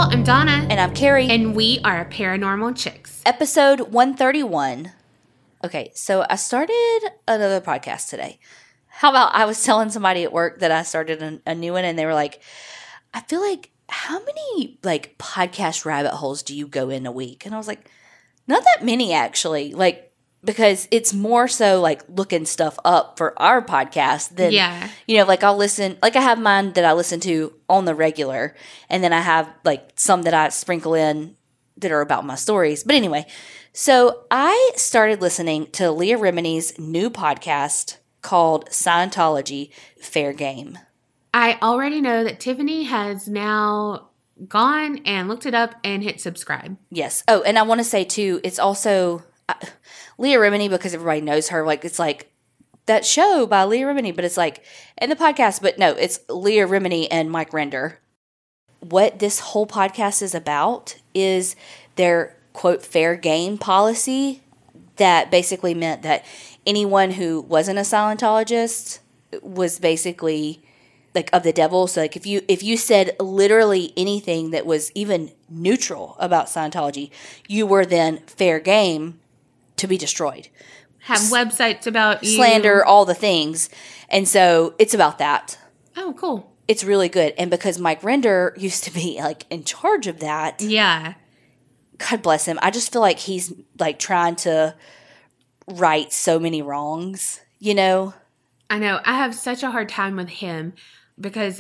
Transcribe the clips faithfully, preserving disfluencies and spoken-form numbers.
y'all. I'm Donna. And I'm Carrie. And we are Paranormal Chicks. Episode one thirty-one. Okay, so I started another podcast today. How about I was telling somebody at work that I started a, a new one, and they were like, I feel like, how many, like, podcast rabbit holes do you go in a week? And I was like, not that many, actually. Like, because it's more so, like, looking stuff up for our podcast than, yeah. you know, like, I'll listen, like, I have mine that I listen to on the regular, and then I have, like, some that I sprinkle in that are about my stories. But anyway, so I started listening to Leah Remini's new podcast called Scientology Fair Game. I already know that Tiffany has now gone and looked it up and hit subscribe. Yes. Oh, and I want to say, too, it's also uh, Leah Remini, because everybody knows her. Like, it's like that show by Leah Remini, but it's like in the podcast. But no, it's Leah Remini and Mike Render. What this whole podcast is about is their, quote, fair game policy that basically meant that anyone who wasn't a Scientologist was basically like of the devil. So like if you if you said literally anything that was even neutral about Scientology, you were then fair game to be destroyed. Have S- websites about you. Slander, all the things. And so it's about that. Oh, cool. It's really good. And because Mike Render used to be like in charge of that. Yeah. God bless him. I just feel like he's like trying to right so many wrongs, you know? I know. I have such a hard time with him because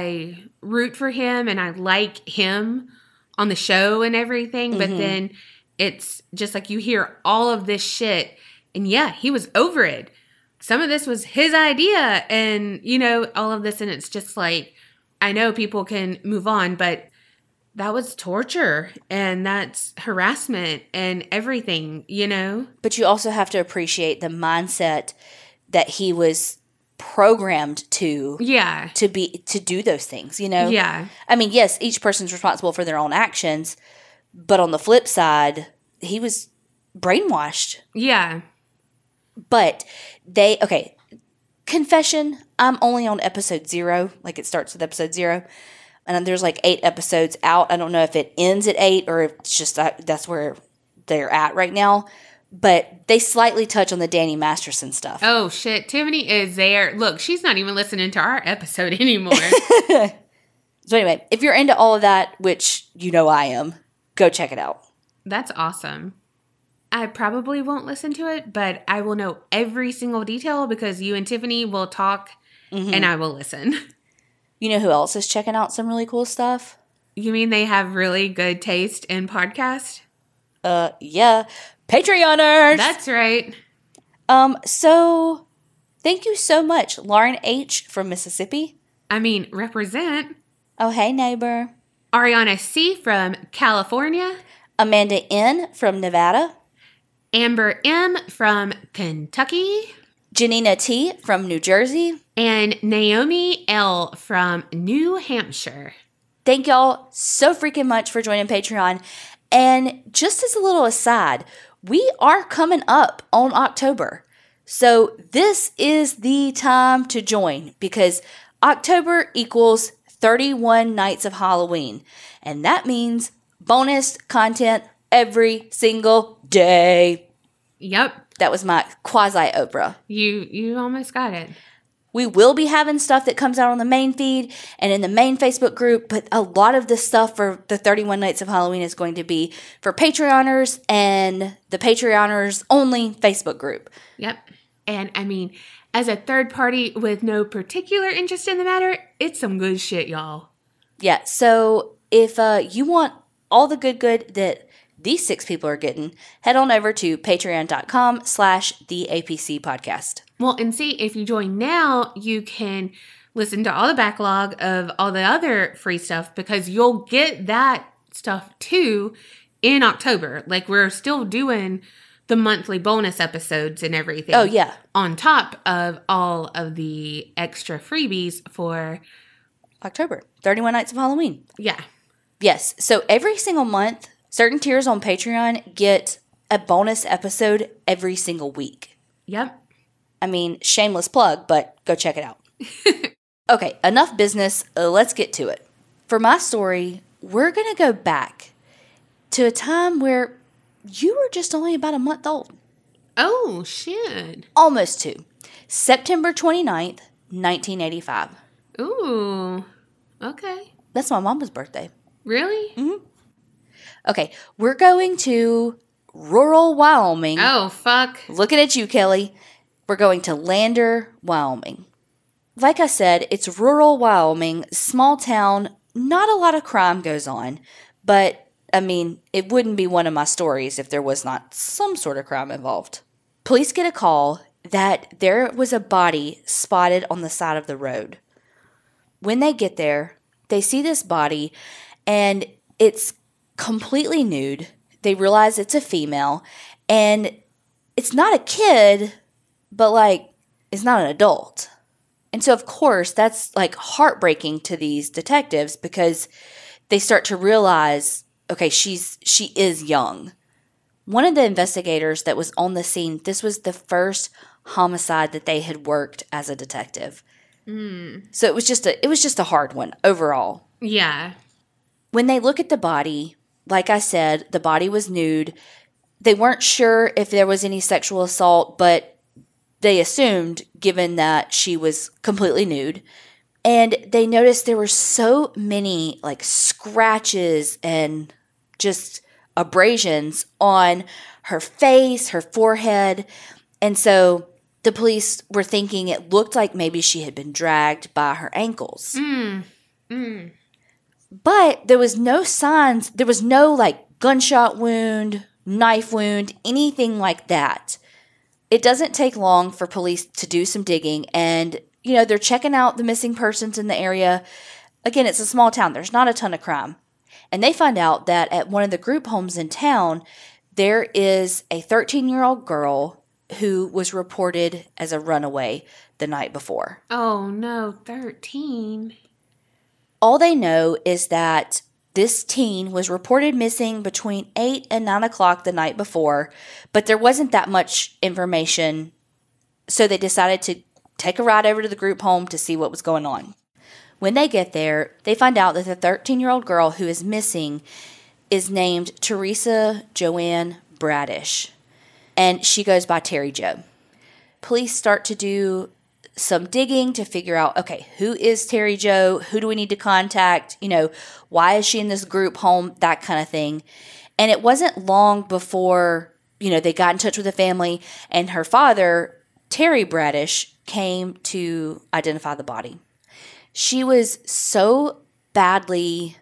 I root for him and I like him on the show and everything. But mm-hmm. then it's just like you hear all of this shit. And yeah, he was over it. Some of this was his idea and, you know, all of this. And it's just like, I know people can move on, but that was torture and that's harassment and everything, you know? But you also have to appreciate the mindset that he was programmed to. Yeah. To be, to do those things, you know? Yeah. I mean, yes, each person's responsible for their own actions, but on the flip side, he was brainwashed. Yeah. But they, okay, confession, I'm only on episode zero. Like it starts with episode zero. And there's like eight episodes out. I don't know if it ends at eight or if it's just that, that's where they're at right now. But they slightly touch on the Danny Masterson stuff. Oh, shit. Tiffany is there. Look, she's not even listening to our episode anymore. So anyway, if you're into all of that, which you know I am, go check it out. That's awesome. I probably won't listen to it, but I will know every single detail because you and Tiffany will talk mm-hmm. and I will listen. You know who else is checking out some really cool stuff? You mean they have really good taste in podcast? Uh, yeah. Patreoners! That's right. Um, so, thank you so much, Lauren H. from Mississippi. I mean, represent. Oh, hey, neighbor. Ariana C. from California. Amanda N. from Nevada. Amber M. from Kentucky. Janina T. from New Jersey. And Naomi L. from New Hampshire. Thank y'all so freaking much for joining Patreon. And just as a little aside, we are coming up on October. So this is the time to join because October equals thirty-one nights of Halloween. And that means bonus content every single day. Yep. That was my quasi-Oprah. You you almost got it. We will be having stuff that comes out on the main feed and in the main Facebook group, but a lot of the stuff for the thirty-one Nights of Halloween is going to be for Patreoners and the Patreoners only Facebook group. Yep. And I mean, as a third party with no particular interest in the matter, it's some good shit, y'all. Yeah, so if uh, you want all the good good that these six people are getting, head on over to patreon.com slash the APC podcast. Well, and see, if you join now, you can listen to all the backlog of all the other free stuff because you'll get that stuff too in October. Like we're still doing the monthly bonus episodes and everything. Oh, yeah. On top of all of the extra freebies for October. thirty-one Nights of Halloween. Yeah. Yes. So every single month, certain tiers on Patreon get a bonus episode every single week. Yep. I mean, shameless plug, but go check it out. Okay, enough business. Uh, let's get to it. For my story, we're going to go back to a time where you were just only about a month old. Oh, shit. Almost two. September twenty-ninth, nineteen eighty-five. Ooh. Okay. That's my mama's birthday. Really? Mm-hmm. Okay, we're going to rural Wyoming. Oh, fuck. Looking at you, Kelly. We're going to Lander, Wyoming. Like I said, it's rural Wyoming, small town, not a lot of crime goes on, but, I mean, it wouldn't be one of my stories if there was not some sort of crime involved. Police get a call that there was a body spotted on the side of the road. When they get there, they see this body, and it's completely nude. They realize it's a female, and it's not a kid, but, like, it's not an adult. And so, of course, that's, like, heartbreaking to these detectives because they start to realize, okay, she's she is young. One of the investigators that was on the scene, this was the first homicide that they had worked as a detective. Mm. So it was just a it was just a hard one overall. Yeah. When they look at the body, like I said, the body was nude. They weren't sure if there was any sexual assault, but they assumed, given that she was completely nude. And they noticed there were so many, like, scratches and just abrasions on her face, her forehead. And so the police were thinking it looked like maybe she had been dragged by her ankles. Mm. Mm. But there was no signs, there was no, like, gunshot wound, knife wound, anything like that. It doesn't take long for police to do some digging, and, you know, they're checking out the missing persons in the area. Again, it's a small town. There's not a ton of crime. And they find out that at one of the group homes in town, there is a thirteen-year-old girl who was reported as a runaway the night before. Oh, no, thirteen. All they know is that this teen was reported missing between eight and nine o'clock the night before, but there wasn't that much information, so they decided to take a ride over to the group home to see what was going on. When they get there, they find out that the thirteen-year-old girl who is missing is named Teresa Joanne Bradish, and she goes by Terry Jo. Police start to do some digging to figure out, okay, who is Terry Jo? Who do we need to contact? You know, why is she in this group home? That kind of thing. And it wasn't long before, you know, they got in touch with the family, and her father, Terry Bradish, came to identify the body. She was so badly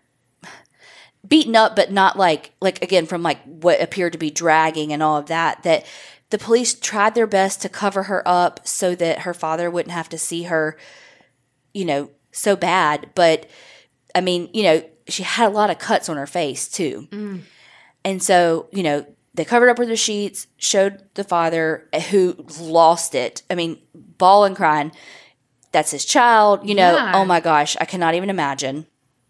beaten up, but not like, like again, from like what appeared to be dragging and all of that, that the police tried their best to cover her up so that her father wouldn't have to see her, you know, so bad. But, I mean, you know, she had a lot of cuts on her face, too. Mm. And so, you know, they covered up with the sheets, showed the father, who lost it. I mean, bawling, crying. That's his child. You know, Yeah. Oh, my gosh, I cannot even imagine.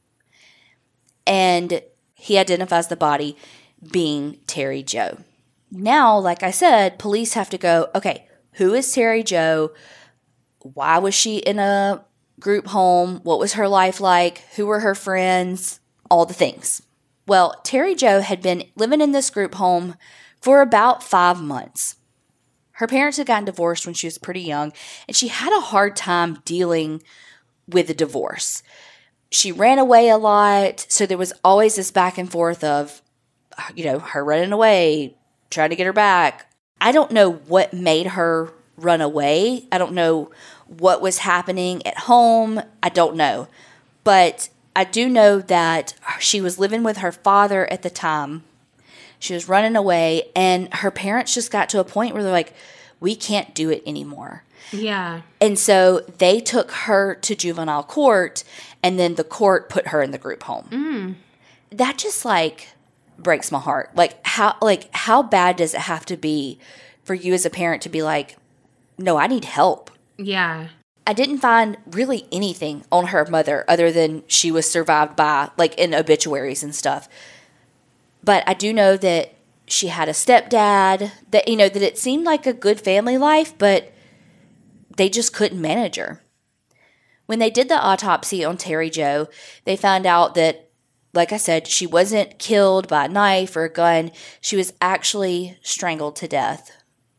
And he identifies the body being Terry Jo. Now, like I said, police have to go, okay, who is Terry Jo? Why was she in a group home? What was her life like? Who were her friends? All the things. Well, Terry Jo had been living in this group home for about five months. Her parents had gotten divorced when she was pretty young, and she had a hard time dealing with the divorce. She ran away a lot, so there was always this back and forth of, you know, her running away, trying to get her back. I don't know what made her run away. I don't know what was happening at home. I don't know. But I do know that she was living with her father at the time. She was running away, and her parents just got to a point where they're like, we can't do it anymore. Yeah. And so they took her to juvenile court, and then the court put her in the group home. Mm. That just, like, breaks my heart. Like how like how bad does it have to be for you as a parent to be like, no, I need help? Yeah. I didn't find really anything on her mother other than she was survived by, like, in obituaries and stuff. But I do know that she had a stepdad, that, you know, that it seemed like a good family life, but they just couldn't manage her. When they did the autopsy on Terry Jo, they found out that like I said, she wasn't killed by a knife or a gun. She was actually strangled to death.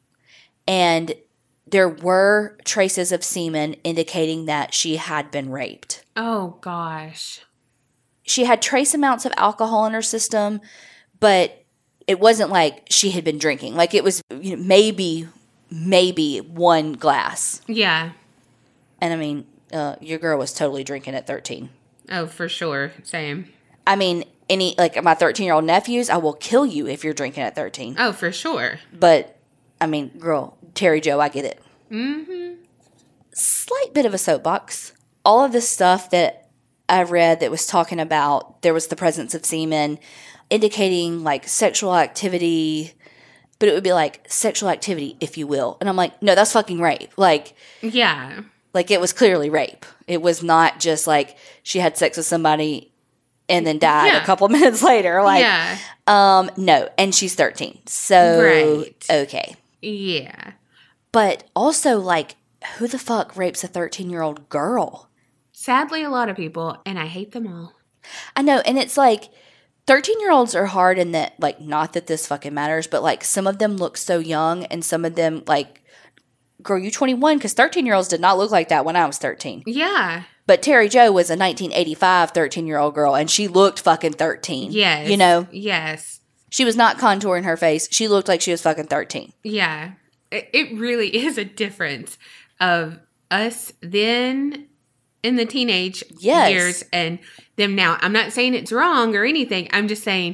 And there were traces of semen indicating that she had been raped. Oh, gosh. She had trace amounts of alcohol in her system, but it wasn't like she had been drinking. Like, it was, you know, maybe, maybe one glass. Yeah. And I mean, uh, your girl was totally drinking at thirteen. Oh, for sure. Same. I mean, any, like my thirteen-year-old nephews, I will kill you if you're drinking at thirteen. Oh, for sure. But, I mean, girl, Terry Jo, I get it. Mm-hmm. Slight bit of a soapbox. All of this stuff that I read that was talking about there was the presence of semen indicating like sexual activity, but it would be like sexual activity, if you will. And I'm like, no, that's fucking rape. Like, yeah. Like, it was clearly rape. It was not just like she had sex with somebody and then died yeah. a couple minutes later. Like, yeah. um, no. And she's thirteen. So, right. Okay. Yeah. But also, like, who the fuck rapes a thirteen-year-old girl? Sadly, a lot of people, and I hate them all. I know, and it's like, thirteen-year-olds are hard in that, like, not that this fucking matters, but, like, some of them look so young, and some of them, like, girl, you twenty-one? Because thirteen-year-olds did not look like that when I was thirteen. Yeah. But Terry Jo was a nineteen eighty-five thirteen-year-old girl, and she looked fucking thirteen. Yes. You know? Yes. She was not contouring her face. She looked like she was fucking thirteen. Yeah. It, it really is a difference of us then in the teenage Yes. years and them now. I'm not saying it's wrong or anything. I'm just saying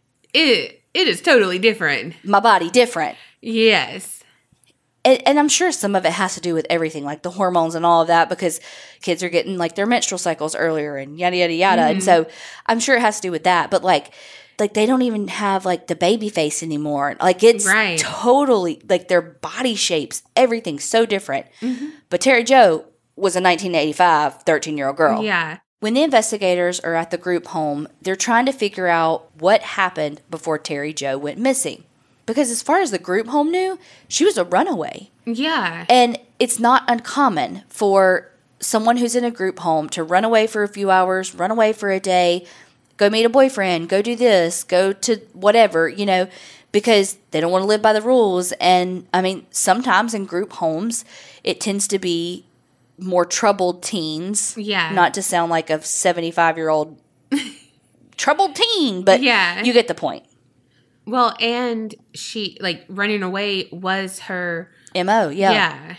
it it is totally different. My body different. Yes. And, and I'm sure some of it has to do with everything, like the hormones and all of that, because kids are getting like their menstrual cycles earlier and yada, yada, yada. Mm-hmm. And so I'm sure it has to do with that. But like, like they don't even have like the baby face anymore. Like it's right. totally like their body shapes, everything's so different. Mm-hmm. But Terry Jo was a nineteen eighty-five thirteen-year-old girl. Yeah. When the investigators are at the group home, they're trying to figure out what happened before Terry Jo went missing. Because as far as the group home knew, she was a runaway. Yeah. And it's not uncommon for someone who's in a group home to run away for a few hours, run away for a day, go meet a boyfriend, go do this, go to whatever, you know, because they don't want to live by the rules. And, I mean, sometimes in group homes, it tends to be more troubled teens. Yeah. Not to sound like a seventy-five-year-old troubled teen, but yeah. you get the point. Well, and she, like, running away was her M O, yeah. Yeah.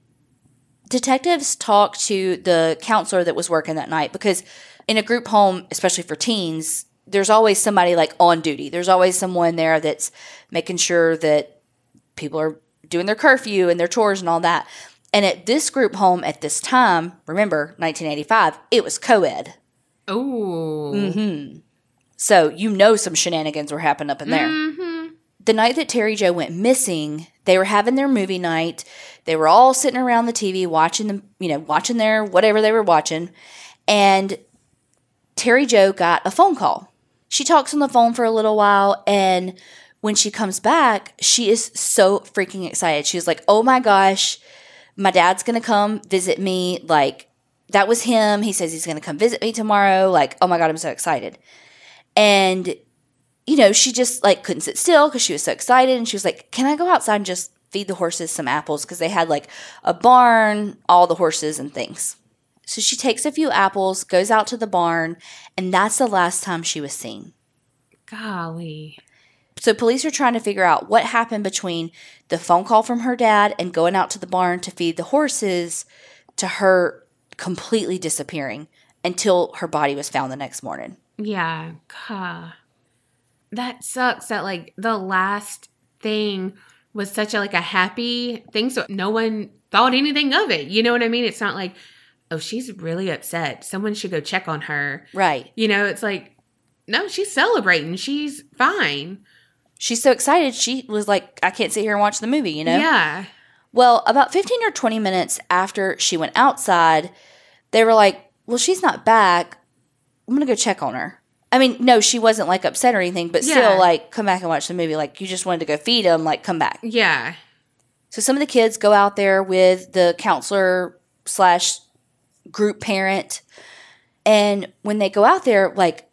Detectives talked to the counselor that was working that night because in a group home, especially for teens, there's always somebody, like, on duty. There's always someone there that's making sure that people are doing their curfew and their chores and all that. And at this group home at this time, remember, nineteen eighty-five, it was co-ed. Oh. Mm-hmm. So you know some shenanigans were happening up in there. Mm-hmm. The night that Terry Jo went missing, they were having their movie night. They were all sitting around the T V watching them, you know, watching their whatever they were watching. And Terry Jo got a phone call. She talks on the phone for a little while, and when she comes back, she is so freaking excited. She's like, "Oh my gosh, my dad's going to come visit me. Like, that was him. He says he's going to come visit me tomorrow. Like, oh my God, I'm so excited." And, you know, she just, like, couldn't sit still because she was so excited. And she was like, "Can I go outside and just feed the horses some apples?" Because they had, like, a barn, all the horses and things. So she takes a few apples, goes out to the barn, and that's the last time she was seen. Golly. So police are trying to figure out what happened between the phone call from her dad and going out to the barn to feed the horses to her completely disappearing until her body was found the next morning. Yeah. God. That sucks that, like, the last thing was such a, like, a happy thing, so no one thought anything of it. You know what I mean? It's not like, oh, she's really upset. Someone should go check on her. Right. You know, it's like, no, she's celebrating. She's fine. She's so excited, she was like, I can't sit here and watch the movie, you know? Yeah. Well, about fifteen or twenty minutes after she went outside, they were like, well, she's not back. I'm going to go check on her. I mean, no, she wasn't, like, upset or anything, but Yeah. still, like, come back and watch the movie. Like, you just wanted to go feed them, like, come back. Yeah. So some of the kids go out there with the counselor slash group parent. And when they go out there, like,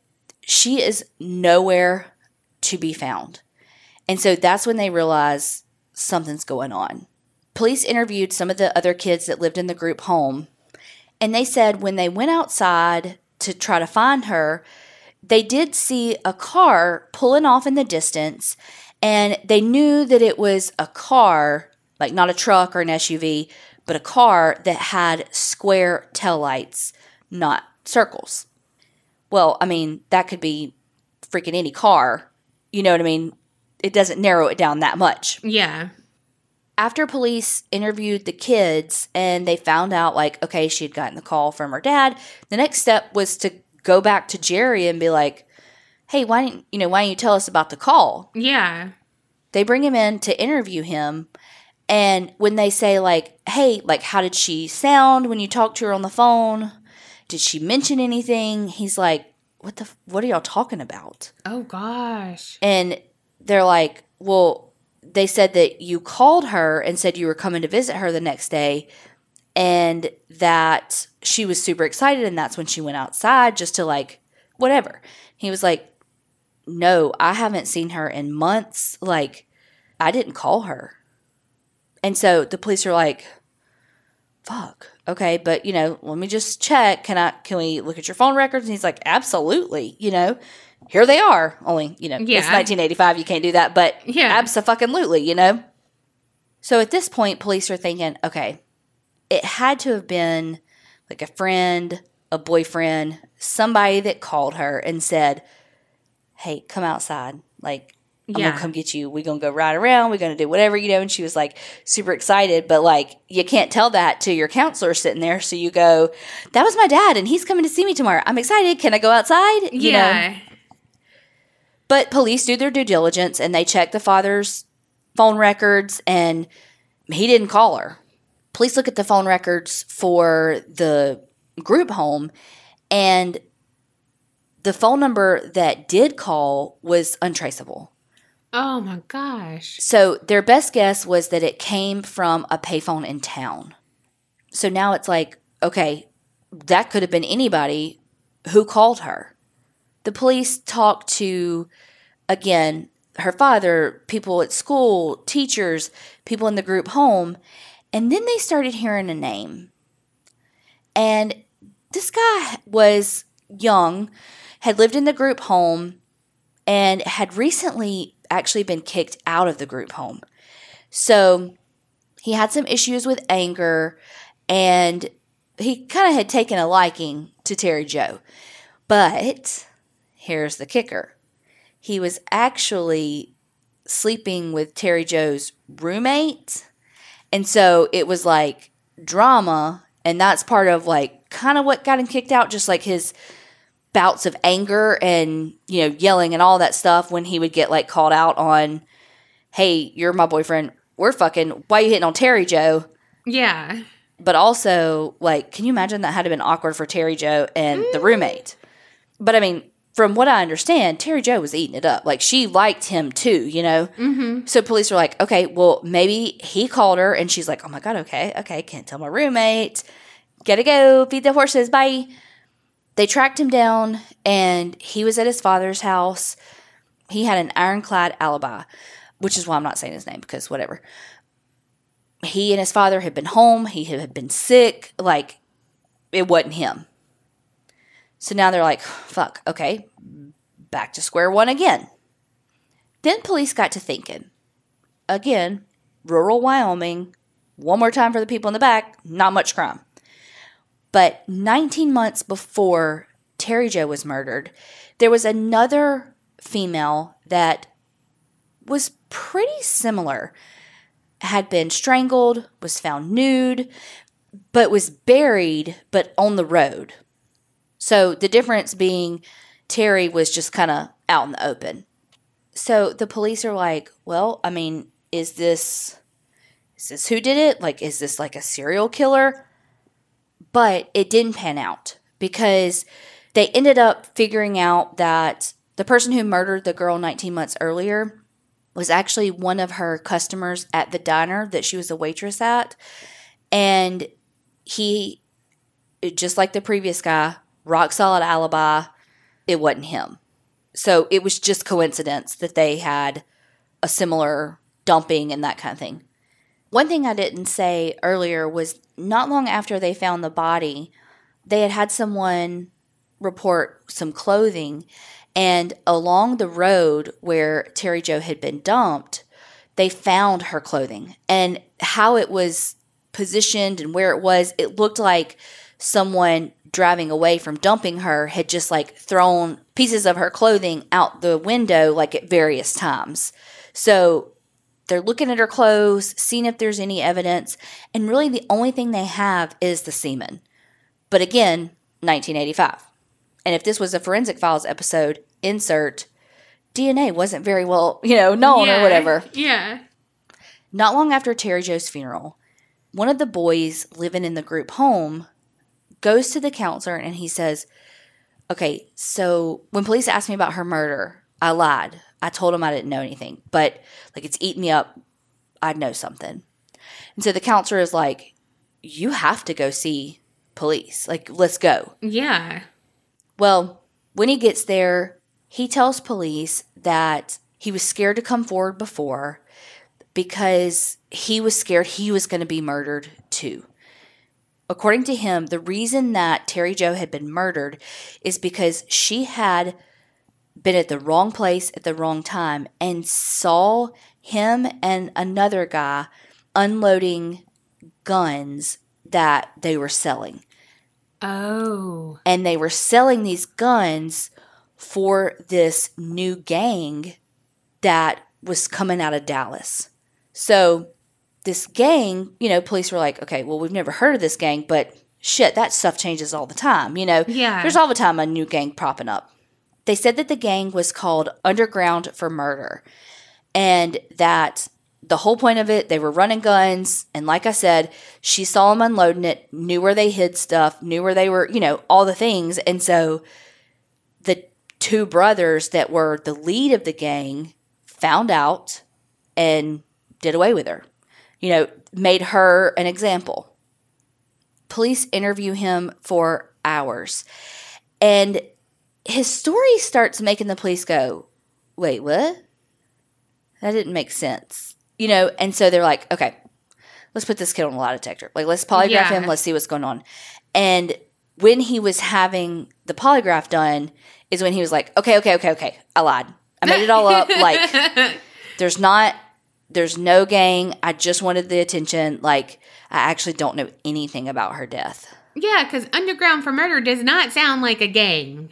she is nowhere to be found. And so that's when they realize something's going on. Police interviewed some of the other kids that lived in the group home, and they said when they went outside to try to find her, they did see a car pulling off in the distance, and they knew that it was a car, like not a truck or an S U V, but a car that had square taillights, not circles. Well, I mean, that could be freaking any car. You know what I mean? It doesn't narrow it down that much. Yeah. After police interviewed the kids and they found out, like, okay, she had gotten the call from her dad, the next step was to go back to Jerry and be like, hey, why didn't you know, why didn't you tell us about the call? Yeah. They bring him in to interview him. And when they say, like, hey, like, how did she sound when you talked to her on the phone? Did she mention anything? He's like, what the, what are y'all talking about? Oh, gosh. And they're like, well, they said that you called her and said you were coming to visit her the next day and that she was super excited and that's when she went outside just to, like, whatever. He was like, no, I haven't seen her in months. Like, I didn't call her. And so the police are like, fuck. Okay, but, you know, let me just check. Can I, can we look at your phone records? And he's like, absolutely. You know, here they are. Only, you know, Yeah. it's nineteen eighty-five. You can't do that. But Yeah. abso-fucking-lutely, you know. So at this point, police are thinking, okay, it had to have been like a friend, a boyfriend, somebody that called her and said, hey, come outside. Like, I'm Yeah. going to come get you. We're going to go ride around. We're going to do whatever, you know. And she was like super excited. But like, you can't tell that to your counselor sitting there. So you go, that was my dad and he's coming to see me tomorrow. I'm excited. Can I go outside? You Yeah. know? But police do their due diligence and they check the father's phone records and he didn't call her. Police look at the phone records for the group home and the phone number that did call was untraceable. Oh, my gosh. So their best guess was that it came from a payphone in town. So now it's like, okay, that could have been anybody who called her. The police talked to, again, her father, people at school, teachers, people in the group home, and then they started hearing a name. And this guy was young, had lived in the group home, and had recently actually been kicked out of the group home. So he had some issues with anger, and he kind of had taken a liking to Terry Jo. But here's the kicker. He was actually sleeping with Terry Jo's roommate. And so it was like drama. And that's part of like kind of what got him kicked out. Just like his bouts of anger and, you know, yelling and all that stuff when he would get like called out on, hey, you're my boyfriend. We're fucking, why are you hitting on Terry Jo? Yeah. But also, like, can you imagine that had to been awkward for Terry Jo and mm. the roommate? But I mean, from what I understand, Terry Jo was eating it up. Like, she liked him too, you know? Mm-hmm. So police were like, okay, well, maybe he called her and she's like, oh my God, okay, okay, can't tell my roommate. Gotta go, feed the horses, bye. They tracked him down and he was at his father's house. He had an ironclad alibi, which is why I'm not saying his name because whatever. He and his father had been home. He had been sick. Like, it wasn't him. So now they're like, fuck, okay, back to square one again. Then police got to thinking. Again, rural Wyoming, one more time for the people in the back, not much crime. But nineteen months before Terry Jo was murdered, there was another female that was pretty similar. Had been strangled, was found nude, but was buried, but on the road. So the difference being Terry was just kind of out in the open. So the police are like, well, I mean, is this, is this who did it? Like, is this like a serial killer? But it didn't pan out because they ended up figuring out that the person who murdered the girl nineteen months earlier was actually one of her customers at the diner that she was a waitress at. And he, just like the previous guy, rock solid alibi, it wasn't him. So it was just coincidence that they had a similar dumping and that kind of thing. One thing I didn't say earlier was not long after they found the body, they had had someone report some clothing, and along the road where Terry Jo had been dumped, they found her clothing. And how it was positioned and where it was, it looked like someone driving away from dumping her had just like thrown pieces of her clothing out the window like at various times. So they're looking at her clothes, seeing if there's any evidence, and really the only thing they have is the semen. But again, nineteen eighty-five. And if this was a Forensic Files episode, insert D N A wasn't very well, you know, known yeah, or whatever. Yeah. Not long after Terry Jo's funeral, one of the boys living in the group home goes to the counselor and he says, okay, so when police asked me about her murder, I lied. I told them I didn't know anything, but like it's eating me up. I'd know something. And so the counselor is like, you have to go see police. Like, let's go. Yeah. Well, when he gets there, he tells police that he was scared to come forward before because he was scared he was going to be murdered too. According to him, the reason that Terry Jo had been murdered is because she had been at the wrong place at the wrong time and saw him and another guy unloading guns that they were selling. Oh. And they were selling these guns for this new gang that was coming out of Dallas. So this gang, you know, police were like, okay, well, we've never heard of this gang, but shit, that stuff changes all the time. You know, yeah. There's all the time a new gang popping up. They said that the gang was called Underground for Murder and that the whole point of it, they were running guns. And like I said, she saw them unloading it, knew where they hid stuff, knew where they were, you know, all the things. And so the two brothers that were the lead of the gang found out and did away with her. You know, made her an example. Police interview him for hours. And his story starts making the police go, wait, what? That didn't make sense. You know, and so they're like, okay, let's put this kid on a lie detector. Like, let's polygraph yeah. him. Let's see what's going on. And when he was having the polygraph done is when he was like, okay, okay, okay, okay. I lied. I made it all up. Like, there's not, there's no gang. I just wanted the attention. Like, I actually don't know anything about her death. Yeah, because Underground for Murder does not sound like a gang.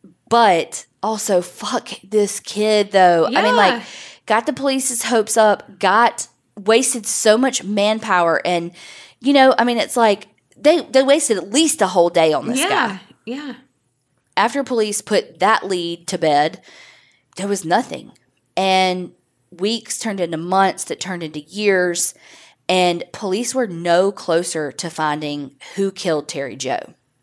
But also, fuck this kid, though. Yeah. I mean, like, got the police's hopes up, got wasted so much manpower. And, you know, I mean, it's like they, they wasted at least a whole day on this yeah, guy. Yeah. After police put that lead to bed, there was nothing. And weeks turned into months that turned into years. And police were no closer to finding who killed Terry Jo.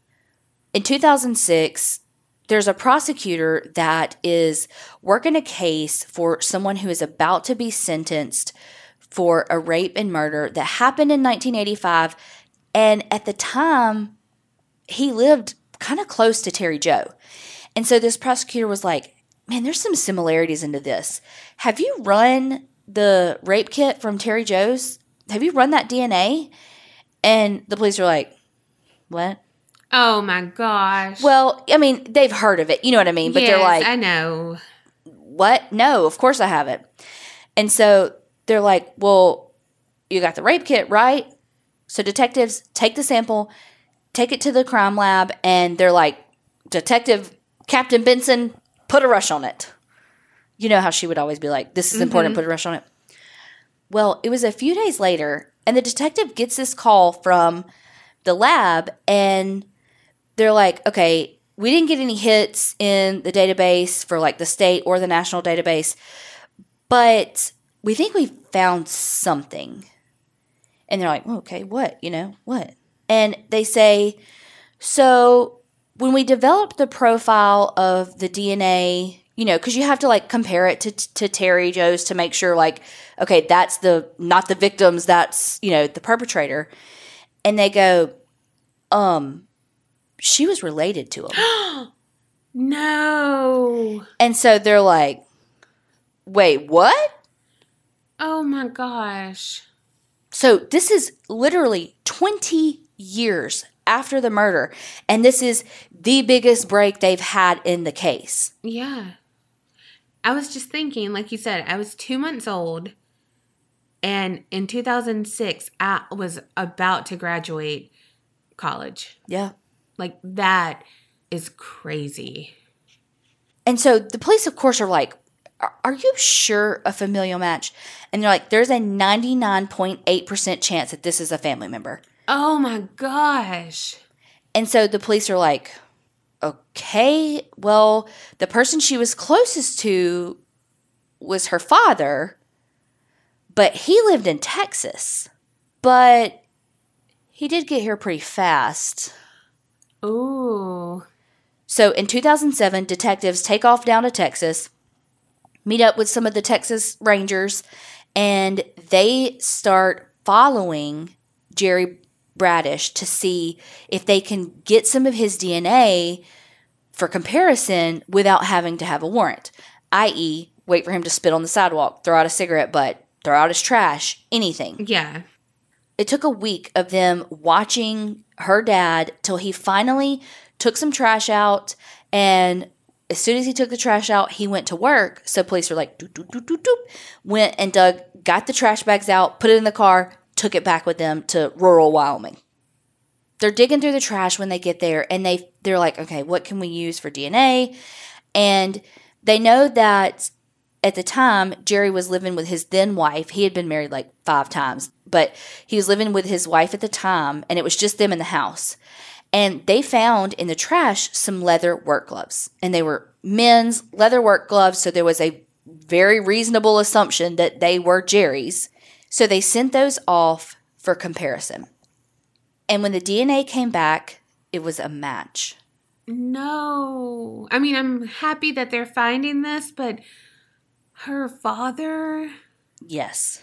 In two thousand six, there's a prosecutor that is working a case for someone who is about to be sentenced for a rape and murder that happened in nineteen eighty-five. And at the time, he lived kind of close to Terry Jo. And so this prosecutor was like, man, there's some similarities into this. Have you run the rape kit from Terry Jo's? Have you run that D N A? And the police were like, what? Oh, my gosh. Well, I mean, they've heard of it. You know what I mean? But yes, they're like, I know. What? No, of course I haven't. And so they're like, well, you got the rape kit, right? So detectives take the sample, take it to the crime lab, and they're like, Detective Captain Benson, put a rush on it. You know how she would always be like, this is important, mm-hmm. put a rush on it. Well, it was a few days later, and the detective gets this call from the lab, and they're like, okay, we didn't get any hits in the database for like the state or the national database, but we think we found something. And they're like, okay, what? You know, what? And they say, so when we developed the profile of the D N A, you know, because you have to like compare it to to Terry Jo's to make sure like, okay, that's the, not the victims, that's, you know, the perpetrator. And they go, um, she was related to him. No. And so they're like, wait, what? Oh my gosh. So this is literally twenty years after the murder. And this is the biggest break they've had in the case. Yeah. I was just thinking, like you said, I was two months old. And in two thousand six, I was about to graduate college. Yeah. Like, that is crazy. And so the police, of course, are like, are, are you sure a familial match? And they're like, there's a ninety-nine point eight percent chance that this is a family member. Oh my gosh. And so the police are like, okay, well, the person she was closest to was her father, but he lived in Texas. But he did get here pretty fast. Ooh. So in two thousand seven, detectives take off down to Texas, meet up with some of the Texas Rangers, and they start following Jerry Bradish to see if they can get some of his D N A for comparison without having to have a warrant, that is, wait for him to spit on the sidewalk, throw out a cigarette butt, throw out his trash, anything. Yeah. It took a week of them watching her dad till he finally took some trash out, and as soon as he took the trash out, he went to work. So police were like, doop, doop, doop, doop, doop, went and dug, got the trash bags out, put it in the car, took it back with them to rural Wyoming. They're digging through the trash when they get there, and they, they're like, okay, what can we use for D N A? And they know that at the time, Jerry was living with his then wife. He had been married like five times, but he was living with his wife at the time, and it was just them in the house. And they found in the trash some leather work gloves, and they were men's leather work gloves, so there was a very reasonable assumption that they were Jerry's. So they sent those off for comparison. And when the D N A came back, it was a match. No. I mean, I'm happy that they're finding this, but her father? Yes.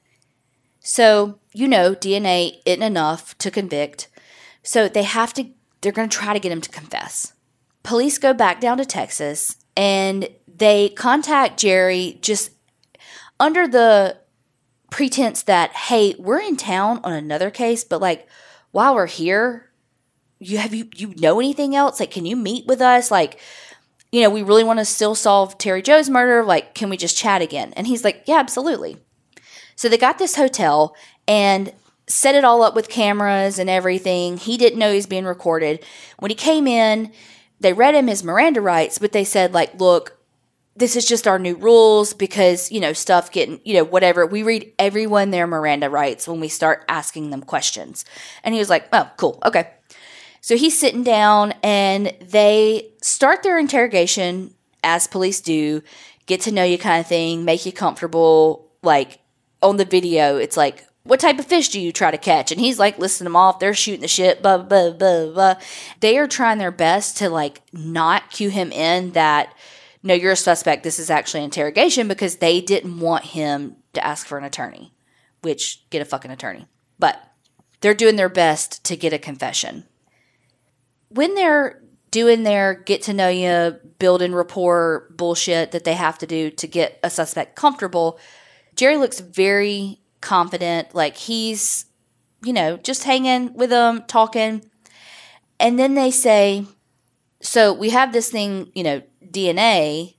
So, you know, D N A isn't enough to convict. So they have to, they're going to try to get him to confess. Police go back down to Texas, and they contact Jerry just under the pretense that, hey, we're in town on another case, but like while we're here, you have you you know anything else? Like, can you meet with us? Like, you know, we really want to still solve Terry Jo's murder. Like, can we just chat again? And he's like, yeah, absolutely. So they got this hotel and set it all up with cameras and everything. He didn't know he was being recorded. When he came in, they read him his Miranda rights, but they said, like, look, this is just our new rules because, you know, stuff getting, you know, whatever. We read everyone their Miranda rights when we start asking them questions. And he was like, oh, cool. Okay. So he's sitting down, and they start their interrogation, as police do, get to know you kind of thing, make you comfortable. Like, on the video, it's like, what type of fish do you try to catch? And he's like listing them off. They're shooting the shit, blah, blah, blah, blah. They are trying their best to, like, not cue him in that, no, you're a suspect. This is actually interrogation, because they didn't want him to ask for an attorney, which, get a fucking attorney. But they're doing their best to get a confession. When they're doing their get to know you, building rapport bullshit that they have to do to get a suspect comfortable, Jerry looks very confident, like he's, you know, just hanging with them, talking. And then they say, so we have this thing, you know, D N A,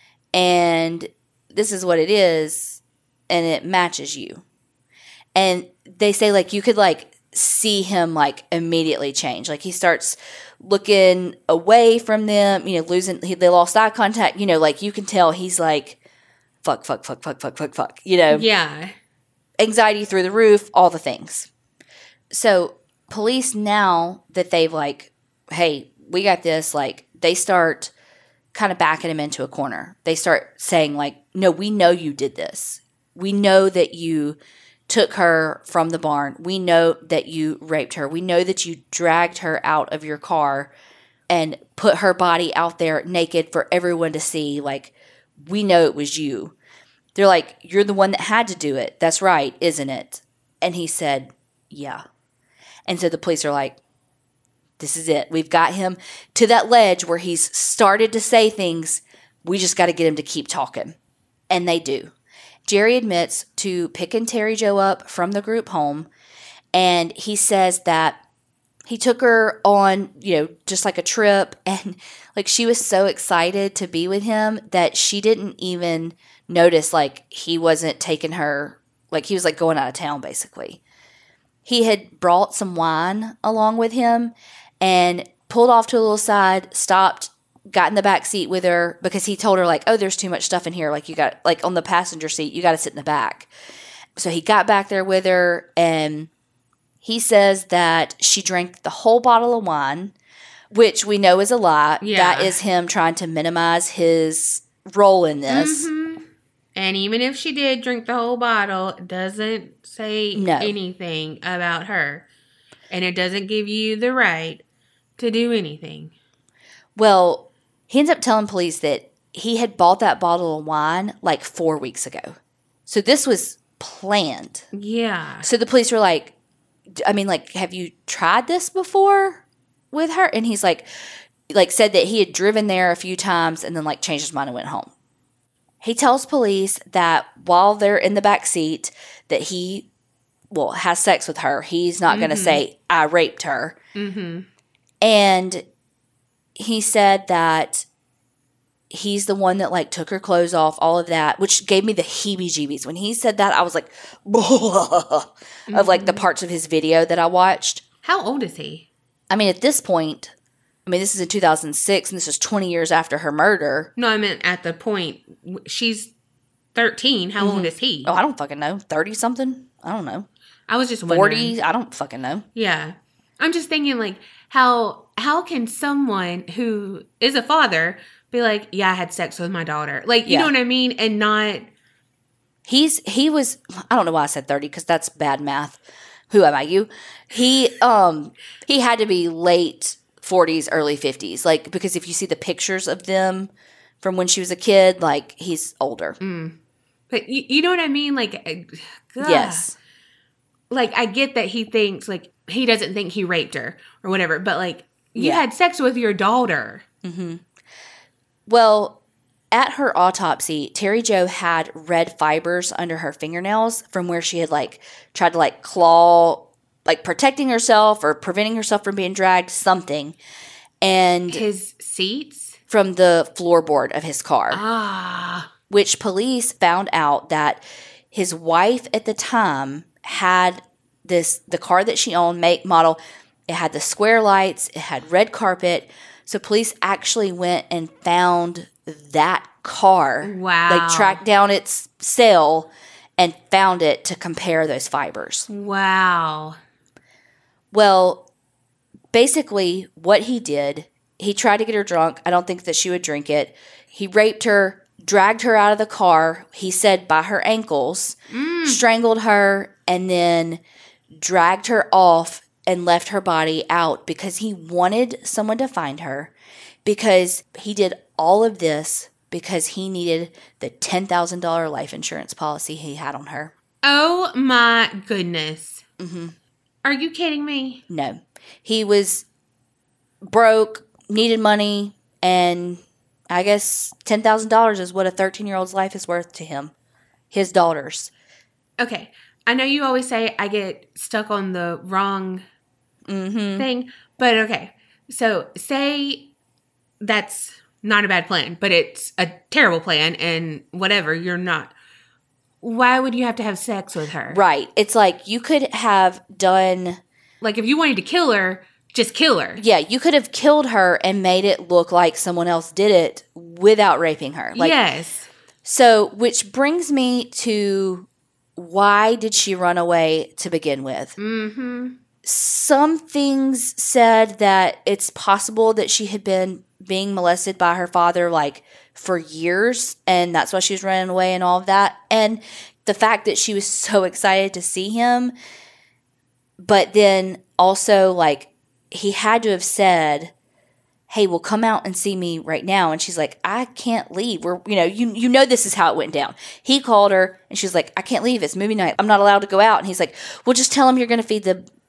and this is what it is, and it matches you. And they say, like, you could, like, see him, like, immediately change. Like, he starts looking away from them, you know, losing, he, they lost eye contact, you know, like, you can tell he's like, fuck, fuck, fuck, fuck, fuck, fuck, fuck, you know. Yeah. Anxiety through the roof, all the things. So police, now that they've like, hey, we got this, like, they start kind of backing him into a corner. They start saying, like, no, we know you did this. We know that you took her from the barn. We know that you raped her. We know that you dragged her out of your car and put her body out there naked for everyone to see. Like, we know it was you. They're like, you're the one that had to do it. That's right, isn't it? And he said, yeah. And so the police are like, this is it. We've got him to that ledge where he's started to say things. We just got to get him to keep talking. And they do. Jerry admits to picking Terry Jo up from the group home. And he says that he took her on, you know, just like a trip. And like she was so excited to be with him that she didn't even notice like he wasn't taking her. Like he was like going out of town basically. He had brought some wine along with him and pulled off to a little side, stopped, got in the back seat with her because he told her like, oh, there's too much stuff in here. Like you got like on the passenger seat, you got to sit in the back. So he got back there with her and he says that she drank the whole bottle of wine, which we know is a lie. Yeah. That is him trying to minimize his role in this. Mm-hmm. And even if she did drink the whole bottle, it doesn't say No. anything about her. And it doesn't give you the right to do anything. Well, he ends up telling police that he had bought that bottle of wine like four weeks ago. So this was planned. Yeah. So the police were like, I mean, like, have you tried this before with her? And he's like, like said that he had driven there a few times and then like changed his mind and went home. He tells police that while they're in the back seat that he, well, has sex with her. He's not mm-hmm. going to say, I raped her. Mm-hmm. And he said that he's the one that like took her clothes off, all of that, which gave me the heebie-jeebies. When he said that, I was like, mm-hmm. of like the parts of his video that I watched. How old is he? I mean, at this point, I mean, this is in two thousand six, and this is twenty years after her murder. No, I meant at the point. She's thirteen. How mm-hmm. old is he? Oh, I don't fucking know. thirty-something? I don't know. I was just wondering. forty? I don't fucking know. Yeah. I'm just thinking, like, how how can someone who is a father be like, yeah, I had sex with my daughter? Like, you yeah. know what I mean? And not... He's, he was, I don't know why I said thirty, because that's bad math. Who am I, you? He, um, he had to be late forties, early fifties. Like, because if you see the pictures of them from when she was a kid, like, he's older. Mm. But you, you know what I mean? Like, God. Yes. Like, I get that he thinks, like, he doesn't think he raped her or whatever, but, like, you yeah. had sex with your daughter. Mm-hmm. Well, at her autopsy, Terry Jo had red fibers under her fingernails from where she had, like, tried to, like, claw, like, protecting herself or preventing herself from being dragged, something. And his seats? From the floorboard of his car. Ah. Which police found out that his wife at the time had this, the car that she owned, make, model, it had the square lights, it had red carpet. So police actually went and found that car. Wow. Like tracked down its sale and found it to compare those fibers. Wow. Well, basically what he did, he tried to get her drunk. I don't think that she would drink it. He raped her, dragged her out of the car, he said by her ankles, mm. strangled her, and then dragged her off and left her body out because he wanted someone to find her, because he did all of this because he needed the ten thousand dollars life insurance policy he had on her. Oh my goodness. Mm-hmm. Are you kidding me? No. He was broke, needed money, and I guess ten thousand dollars is what a thirteen-year-old's life is worth to him. His daughter's. Okay. I know you always say I get stuck on the wrong mm-hmm. thing, but okay. So say that's not a bad plan, but it's a terrible plan and whatever, you're not. Why would you have to have sex with her? Right. It's like you could have done... Like if you wanted to kill her, just kill her. Yeah, you could have killed her and made it look like someone else did it without raping her. Like, yes. So, which brings me to why did she run away to begin with? Mm-hmm. Some things said that it's possible that she had been being molested by her father like for years, and that's why she was running away and all of that. And the fact that she was so excited to see him, but then also like he had to have said, hey, well, come out and see me right now. And she's like, I can't leave. We're, you know, you you know this is how it went down. He called her and she's like, I can't leave. It's movie night. I'm not allowed to go out. And he's like, well, just tell him you're going to feed the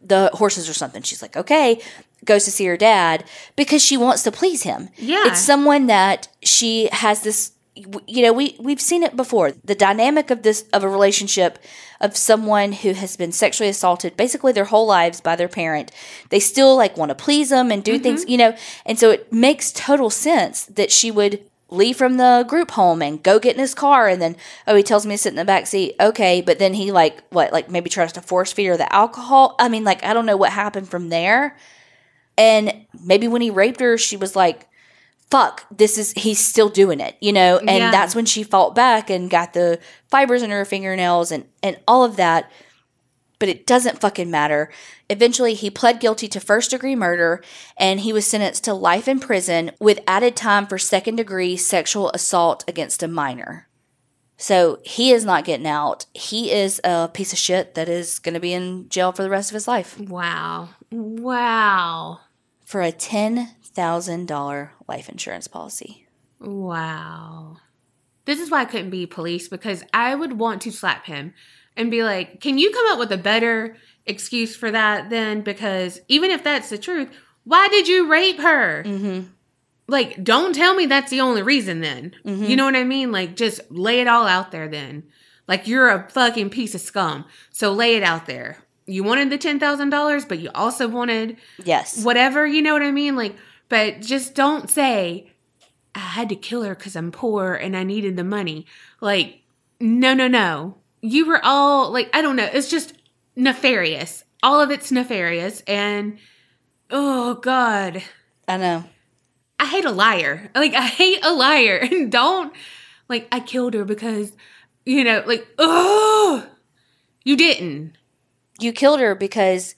the horses or something. She's like, okay, goes to see her dad because she wants to please him. Yeah. It's someone that she has this, you know, we, we've seen it before. The dynamic of this, of a relationship of someone who has been sexually assaulted basically their whole lives by their parent. They still like want to please them and do mm-hmm. things, you know, and so it makes total sense that she would leave from the group home and go get in his car, and then, oh, he tells me to sit in the back seat. Okay, but then he like, what, like maybe tries to force feed her the alcohol. I mean, like, I don't know what happened from there. And maybe when he raped her, she was like, fuck, this is, he's still doing it, you know? And yeah. that's when she fought back and got the fibers in her fingernails and, and all of that. But it doesn't fucking matter. Eventually, he pled guilty to first-degree murder, and he was sentenced to life in prison with added time for second-degree sexual assault against a minor. So he is not getting out. He is a piece of shit that is going to be in jail for the rest of his life. Wow. Wow. For a ten thousand dollars life insurance policy. Wow. This is why I couldn't be police, because I would want to slap him and be like, can you come up with a better excuse for that then? Because even if that's the truth, why did you rape her? Mm-hmm. Like, don't tell me that's the only reason then. Mm-hmm. You know what I mean? Like, just lay it all out there then. Like, you're a fucking piece of scum. So lay it out there. You wanted the ten thousand dollars, but you also wanted yes, whatever, you know what I mean? Like, but just don't say, I had to kill her because I'm poor and I needed the money. Like, no, no, no. You were all, like, I don't know. It's just nefarious. All of it's nefarious. And, oh, God. I know. I hate a liar. Like, I hate a liar. And don't, like, I killed her because, you know, like, oh, you didn't. You killed her because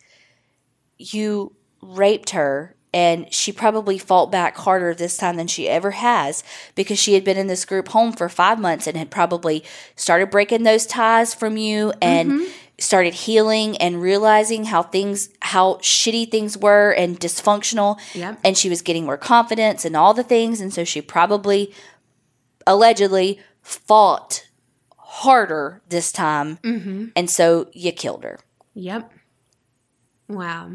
you raped her. And she probably fought back harder this time than she ever has because she had been in this group home for five months and had probably started breaking those ties from you and mm-hmm. started healing and realizing how things, how shitty things were and dysfunctional. Yep. And she was getting more confidence and all the things. And so she probably, allegedly, fought harder this time. Mm-hmm. And so you killed her. Yep. Wow.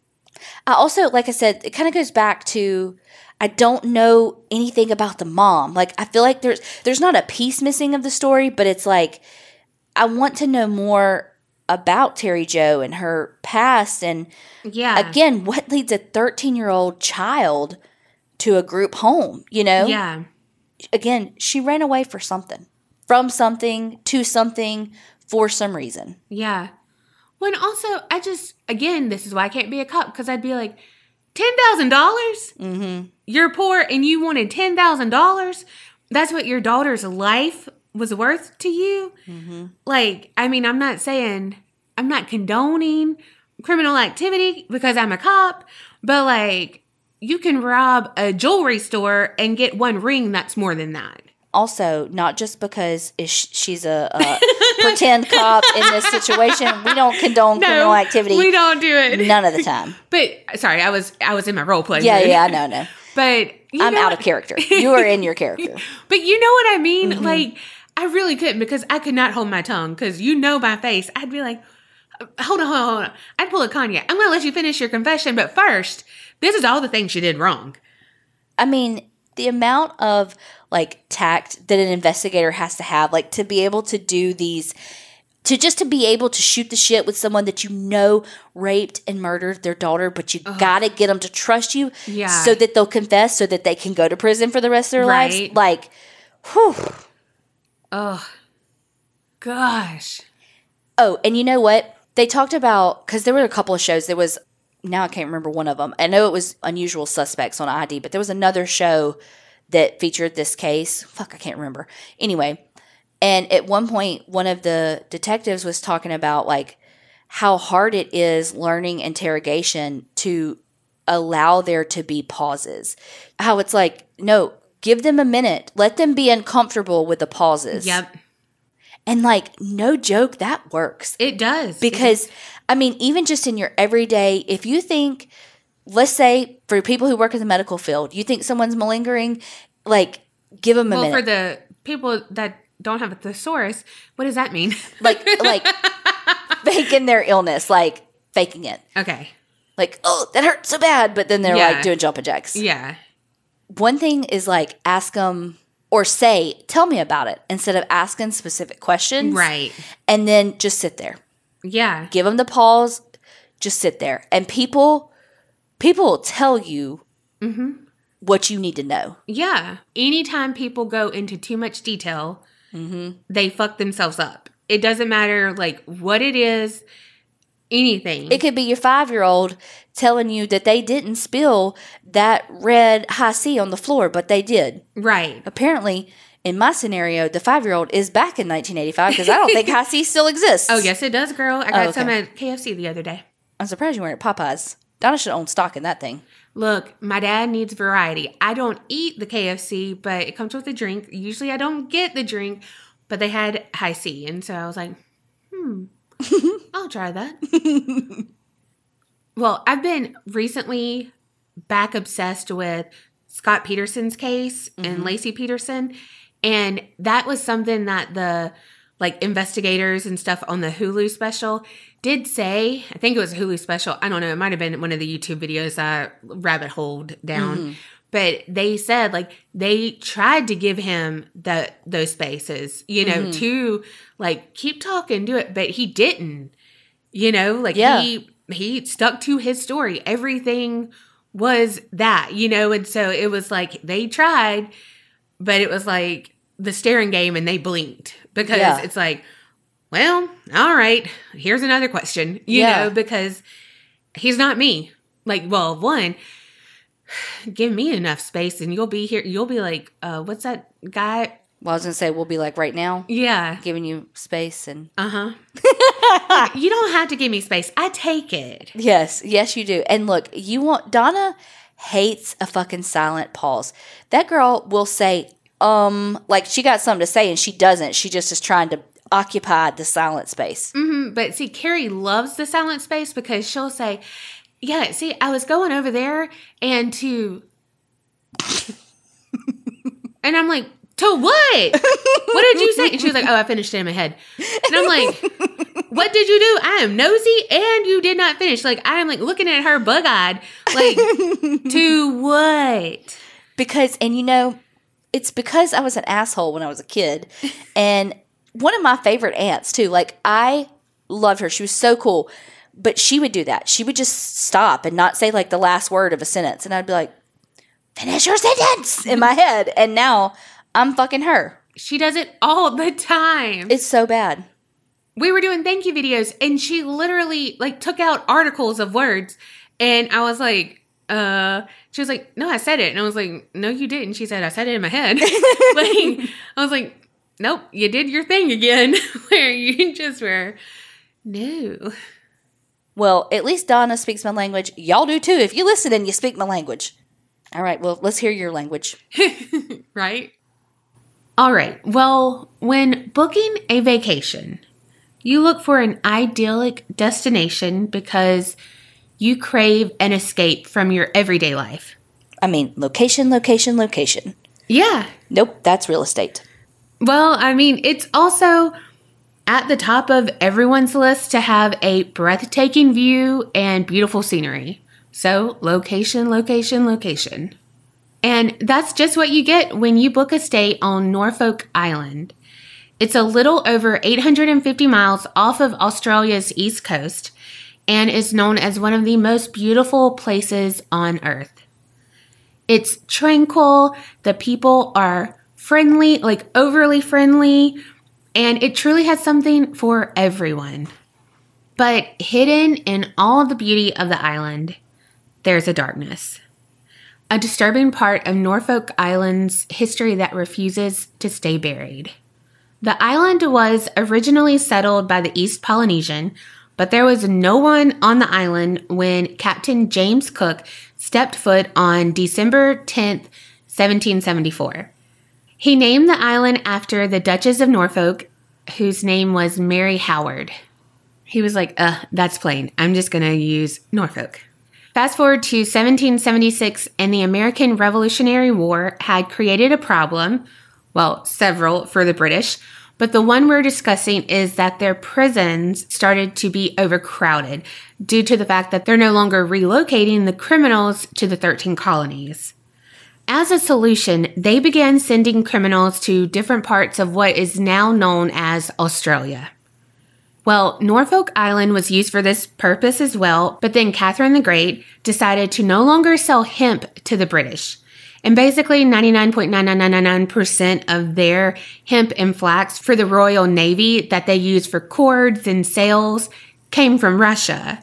I also, like I said, it kind of goes back to, I don't know anything about the mom. Like, I feel like there's there's not a piece missing of the story, but it's like, I want to know more about Terry Jo and her past. And yeah, again, what leads a thirteen-year-old child to a group home, you know? Yeah. Again, she ran away for something. From something, to something, for some reason. Yeah. Well, and also, I just, again, this is why I can't be a cop, because I'd be like, ten thousand dollars? Mm-hmm. You're poor and you wanted ten thousand dollars? That's what your daughter's life was worth to you? Mm-hmm. Like, I mean, I'm not saying, I'm not condoning criminal activity because I'm a cop, but like, you can rob a jewelry store and get one ring that's more than that. Also, not just because is she's a, a pretend cop in this situation. We don't condone no, criminal activity. We don't do it. None of the time. But, sorry, I was I was in my role play. Yeah, yeah, I know, no. But, you I'm know, out of character. You are in your character. But you know what I mean? Mm-hmm. Like, I really couldn't because I could not hold my tongue because you know my face. I'd be like, hold on, hold on, hold on. I'd pull a Kanye. I'm going to let you finish your confession, but first, this is all the things you did wrong. I mean, the amount of like tact that an investigator has to have, like to be able to do these, to just to be able to shoot the shit with someone that you know raped and murdered their daughter, but you Ugh. gotta get them to trust you yeah. so that they'll confess so that they can go to prison for the rest of their right. lives. Like, whew. Oh, gosh. Oh, and you know what? They talked about, because there were a couple of shows, there was, now I can't remember one of them. I know it was Unusual Suspects on I D, but there was another show that featured this case. Fuck, I can't remember. Anyway, and at one point, one of the detectives was talking about like how hard it is learning interrogation to allow there to be pauses. How it's like, no, give them a minute. Let them be uncomfortable with the pauses. Yep. And like, no joke, that works. It does. Because, it I mean, even just in your everyday, if you think, let's say for people who work in the medical field, you think someone's malingering, like, give them a well, minute. For the people that don't have a thesaurus, what does that mean? Like, like faking their illness. Like, faking it. Okay. Like, oh, that hurt so bad. But then they're Yeah. like doing jumping jacks. Yeah. One thing is like ask them or say, tell me about it instead of asking specific questions. Right. And then just sit there. Yeah. Give them the pause. Just sit there. And people, people will tell you Mm-hmm. what you need to know. Yeah. Anytime people go into too much detail, Mm-hmm. they fuck themselves up. It doesn't matter like what it is, anything. It could be your five-year-old telling you that they didn't spill that red high C on the floor, but they did. Right. Apparently, in my scenario, the five-year-old is back in nineteen eighty-five because I don't think high C still exists. Oh, yes, it does, girl. I got Oh, okay. some at K F C the other day. I'm surprised you weren't at Popeyes. Donna should own stock in that thing. Look, my dad needs variety. I don't eat the K F C, but it comes with a drink. Usually I don't get the drink, but they had high C. And so I was like, hmm, I'll try that. Well, I've been recently back obsessed with Scott Peterson's case mm-hmm. and Lacey Peterson. And that was something that the like investigators and stuff on the Hulu special did say. I think it was a Hulu special. I don't know. It might have been one of the YouTube videos I rabbit holed down. Mm-hmm. But they said like they tried to give him the those spaces, you know, mm-hmm. to like keep talking, do it, but he didn't. You know, like yeah. he he stuck to his story. Everything was that, you know, and so it was like they tried, but it was like the staring game and they blinked because yeah. it's like, well, all right, here's another question, you yeah. know, because he's not me. Like, well, one, give me enough space and you'll be here. You'll be like, uh, what's that guy? Well, I was going to say, we'll be like right now. Yeah. Giving you space and. Uh-huh. You don't have to give me space. I take it. Yes. Yes, you do. And look, you want, Donna hates a fucking silent pause. That girl will say, um, like she got something to say and she doesn't. She just is trying to occupy the silent space. Mm-hmm. But see, Carrie loves the silent space because she'll say, yeah, see, I was going over there and to, and I'm like, to what? What did you say? And she was like, oh, I finished it in my head. And I'm like, what did you do? I am nosy and you did not finish. Like, I am like looking at her bug-eyed. Like, to what? Because, and you know, it's because I was an asshole when I was a kid. And one of my favorite aunts, too. Like, I loved her. She was so cool. But she would do that. She would just stop and not say, like, the last word of a sentence. And I'd be like, finish your sentence in my head. And now I'm fucking her. She does it all the time. It's so bad. We were doing thank you videos, and she literally, like, took out articles of words. And I was like, uh, she was like, no, I said it. And I was like, no, you didn't. She said, I said it in my head. Like, I was like, nope, you did your thing again. Where you just were, no. Well, at least Donna speaks my language. Y'all do too. If you listen and you speak my language. All right, well, let's hear your language. Right? All right. Well, when booking a vacation, you look for an idyllic destination because you crave an escape from your everyday life. I mean, location, location, location. Yeah. Nope, that's real estate. Well, I mean, it's also at the top of everyone's list to have a breathtaking view and beautiful scenery. So, location, location, location. And that's just what you get when you book a stay on Norfolk Island. It's a little over eight hundred fifty miles off of Australia's east coast and is known as one of the most beautiful places on Earth. It's tranquil, the people are friendly, like overly friendly, and it truly has something for everyone. But hidden in all the beauty of the island, there's a darkness. A disturbing part of Norfolk Island's history that refuses to stay buried. The island was originally settled by the East Polynesian, but there was no one on the island when Captain James Cook stepped foot on December tenth, seventeen seventy-four. He named the island after the Duchess of Norfolk, whose name was Mary Howard. He was like, uh, that's plain. I'm just going to use Norfolk. Fast forward to seventeen seventy-six, and the American Revolutionary War had created a problem, well, several for the British, But the one we're discussing is that their prisons started to be overcrowded due to the fact that they're no longer relocating the criminals to the thirteen colonies. As a solution, they began sending criminals to different parts of what is now known as Australia. Well, Norfolk Island was used for this purpose as well, but then Catherine the Great decided to no longer sell hemp to the British. And basically ninety-nine point nine nine nine nine nine percent of their hemp and flax for the Royal Navy that they used for cords and sails came from Russia.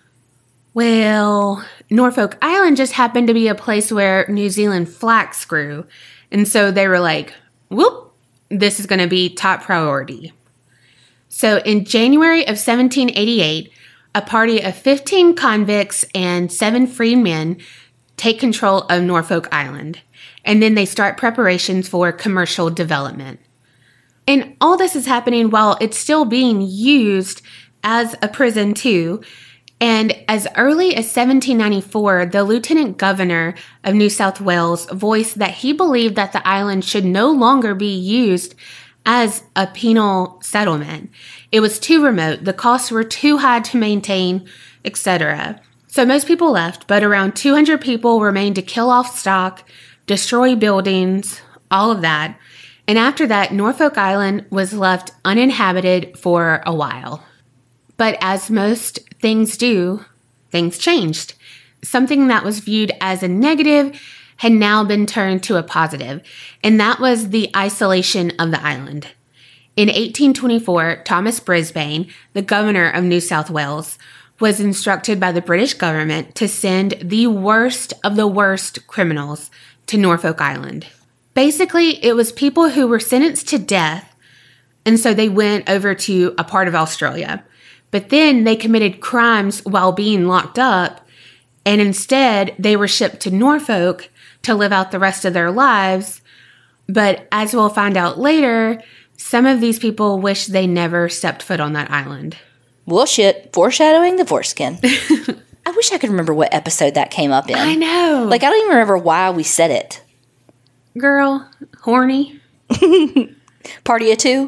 Well, Norfolk Island just happened to be a place where New Zealand flax grew. And so they were like, whoop, this is going to be top priority. So in January of seventeen eighty-eight, a party of fifteen convicts and seven freedmen take control of Norfolk Island, and then they start preparations for commercial development. And all this is happening while it's still being used as a prison too. And as early as seventeen ninety-four, the Lieutenant Governor of New South Wales voiced that he believed that the island should no longer be used as a penal settlement. It was too remote, the costs were too high to maintain, et cetera. So most people left, but around two hundred people remained to kill off stock, destroy buildings, all of that. And after that, Norfolk Island was left uninhabited for a while. But as most things do, things changed. Something that was viewed as a negative had now been turned to a positive, and that was the isolation of the island. In eighteen twenty-four, Thomas Brisbane, the governor of New South Wales, was instructed by the British government to send the worst of the worst criminals to Norfolk Island. Basically, it was people who were sentenced to death, and so they went over to a part of Australia. But then they committed crimes while being locked up, and instead they were shipped to Norfolk to live out the rest of their lives. But as we'll find out later, some of these people wish they never stepped foot on that island. Well, shit. Foreshadowing the foreskin. I wish I could remember what episode that came up in. I know. Like, I don't even remember why we said it. Girl, horny. Party of two?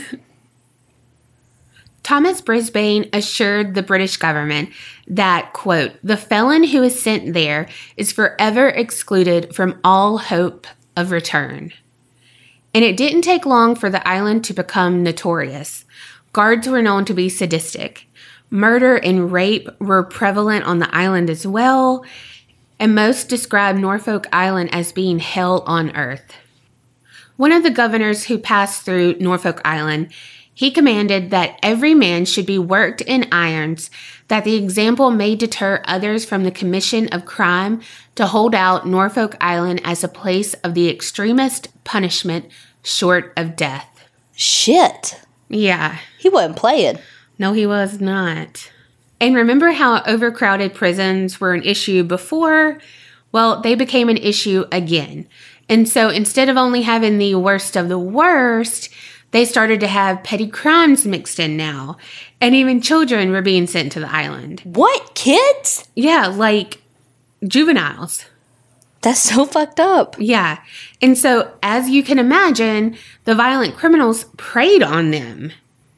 Thomas Brisbane assured the British government that, quote, the felon who is sent there is forever excluded from all hope of return. And it didn't take long for the island to become notorious. Guards were known to be sadistic. Murder and rape were prevalent on the island as well, and most described Norfolk Island as being hell on earth. One of the governors who passed through Norfolk Island, he commanded that every man should be worked in irons, that the example may deter others from the commission of crime, to hold out Norfolk Island as a place of the extremest punishment short of death. Shit. Yeah. He wasn't playing. No, he was not. And remember how overcrowded prisons were an issue before? Well, they became an issue again. And so instead of only having the worst of the worst, they started to have petty crimes mixed in now. And even children were being sent to the island. What? Kids? Yeah, like juveniles. That's so fucked up. Yeah. And so, as you can imagine, the violent criminals preyed on them.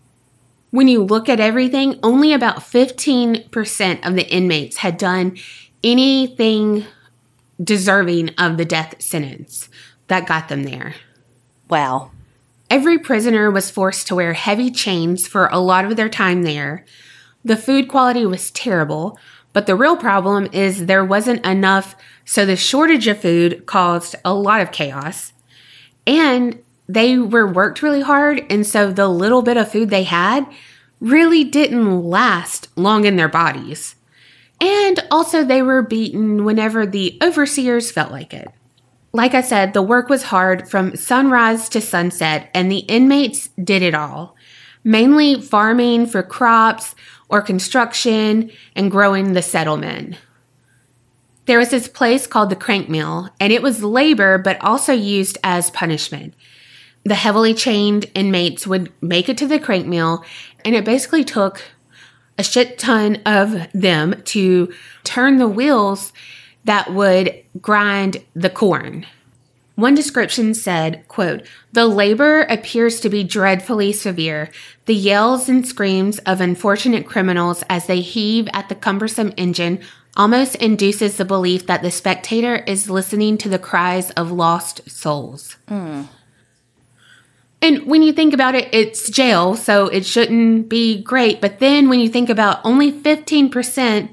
When you look at everything, only about fifteen percent of the inmates had done anything deserving of the death sentence that got them there. Wow. Every prisoner was forced to wear heavy chains for a lot of their time there. The food quality was terrible, but the real problem is there wasn't enough, so the shortage of food caused a lot of chaos. And they were worked really hard, and so the little bit of food they had really didn't last long in their bodies. And also they were beaten whenever the overseers felt like it. Like I said, the work was hard from sunrise to sunset, and the inmates did it all. Mainly farming for crops or construction and growing the settlement. There was this place called the crank mill, and it was labor but also used as punishment. The heavily chained inmates would make it to the crank mill, and it basically took a shit ton of them to turn the wheels that would grind the corn. One description said, quote, "The labor appears to be dreadfully severe. The yells and screams of unfortunate criminals as they heave at the cumbersome engine almost induces the belief that the spectator is listening to the cries of lost souls." Mm. And when you think about it, it's jail, so it shouldn't be great. But then when you think about only fifteen percent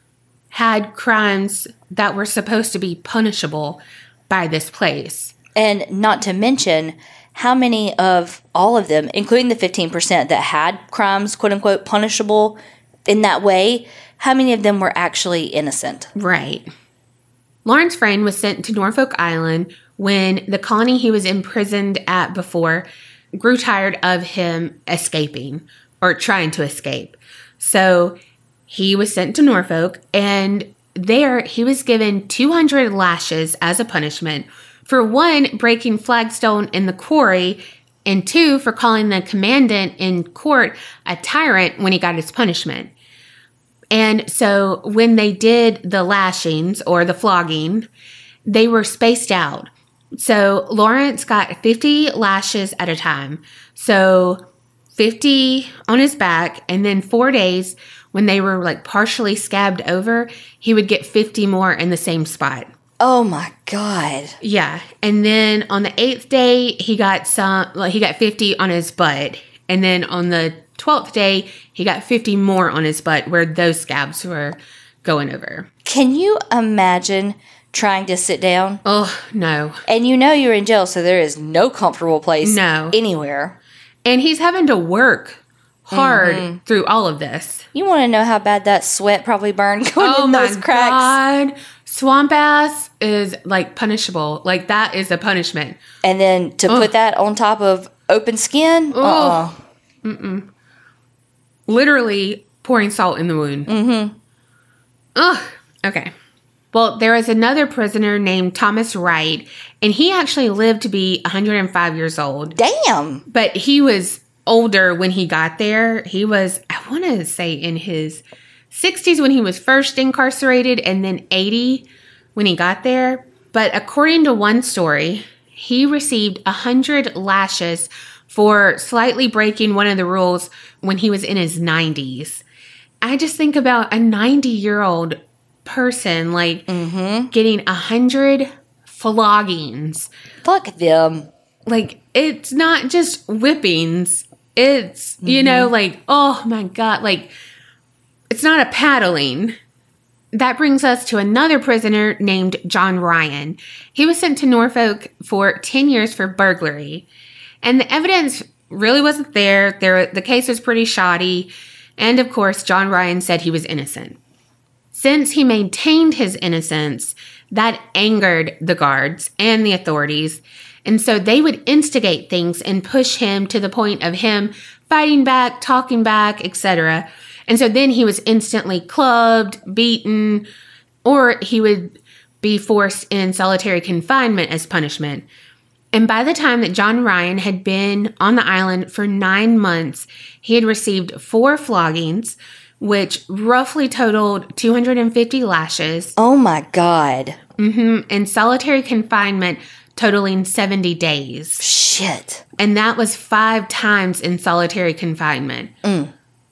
had crimes that were supposed to be punishable by this place. And not to mention how many of all of them, including the fifteen percent that had crimes, quote unquote, punishable in that way, how many of them were actually innocent? Right. Lawrence Frayne was sent to Norfolk Island when the colony he was imprisoned at before grew tired of him escaping or trying to escape. So he was sent to Norfolk, and there he was given two hundred lashes as a punishment. For one, breaking flagstone in the quarry, and two, for calling the commandant in court a tyrant when he got his punishment. And so when they did the lashings or the flogging, they were spaced out. So Lawrence got fifty lashes at a time. So fifty on his back, and then four days when they were like partially scabbed over, he would get fifty more in the same spot. Oh my God. Yeah. And then on the eighth day, he got some, like he got fifty on his butt. And then on the twelfth day, he got fifty more on his butt where those scabs were going over. Can you imagine trying to sit down? Oh, no. And you know you're in jail, so there is no comfortable place no. anywhere. And he's having to work hard mm-hmm. through all of this. You want to know how bad that sweat probably burned going oh in those cracks? Oh, my God. Swamp ass is, like, punishable. Like, that is a punishment. And then to Ugh. put that on top of open skin? Uh-uh. Mm-mm. Literally pouring salt in the wound. Mm-hmm. Ugh. Okay. Well, there was another prisoner named Thomas Wright, and he actually lived to be one hundred five years old. Damn. But he was older when he got there. He was, I want to say, in his sixties when he was first incarcerated, and then eighty when he got there. But according to one story, he received one hundred lashes for slightly breaking one of the rules when he was in his nineties. I just think about a ninety-year-old person, like, mm-hmm. getting a hundred floggings. Fuck them. Like, it's not just whippings. It's, mm-hmm. you know, like, oh my God, like, it's not a paddling. That brings us to another prisoner named John Ryan. He was sent to Norfolk for ten years for burglary. And the evidence really wasn't there. There, the case was pretty shoddy. And of course, John Ryan said he was innocent. Since he maintained his innocence, that angered the guards and the authorities. And so they would instigate things and push him to the point of him fighting back, talking back, et cetera. And so then he was instantly clubbed, beaten, or he would be forced in solitary confinement as punishment. And by the time that John Ryan had been on the island for nine months, he had received four floggings, which roughly totaled two hundred fifty lashes. Oh my God. Mm-hmm. And solitary confinement totaling seventy days. Shit. And that was five times in solitary confinement. Mm.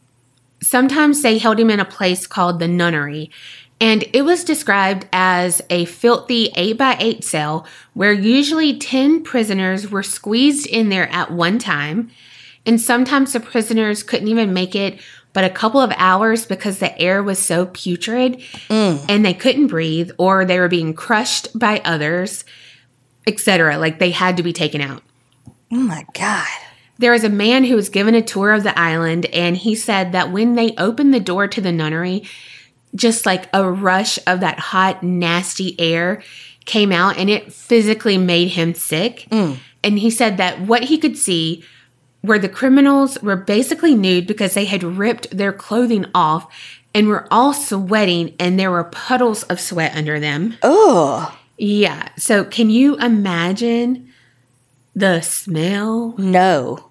Sometimes they held him in a place called the nunnery. And it was described as a filthy eight by eight cell where usually ten prisoners were squeezed in there at one time. And sometimes the prisoners couldn't even make it but a couple of hours because the air was so putrid mm. and they couldn't breathe, or they were being crushed by others, et cetera. Like, they had to be taken out. Oh my God. There was a man who was given a tour of the island, and he said that when they opened the door to the nunnery, just like a rush of that hot, nasty air came out, and it physically made him sick. Mm. And he said that what he could see where the criminals were basically nude because they had ripped their clothing off and were all sweating, and there were puddles of sweat under them. Oh. Yeah. So can you imagine the smell? No.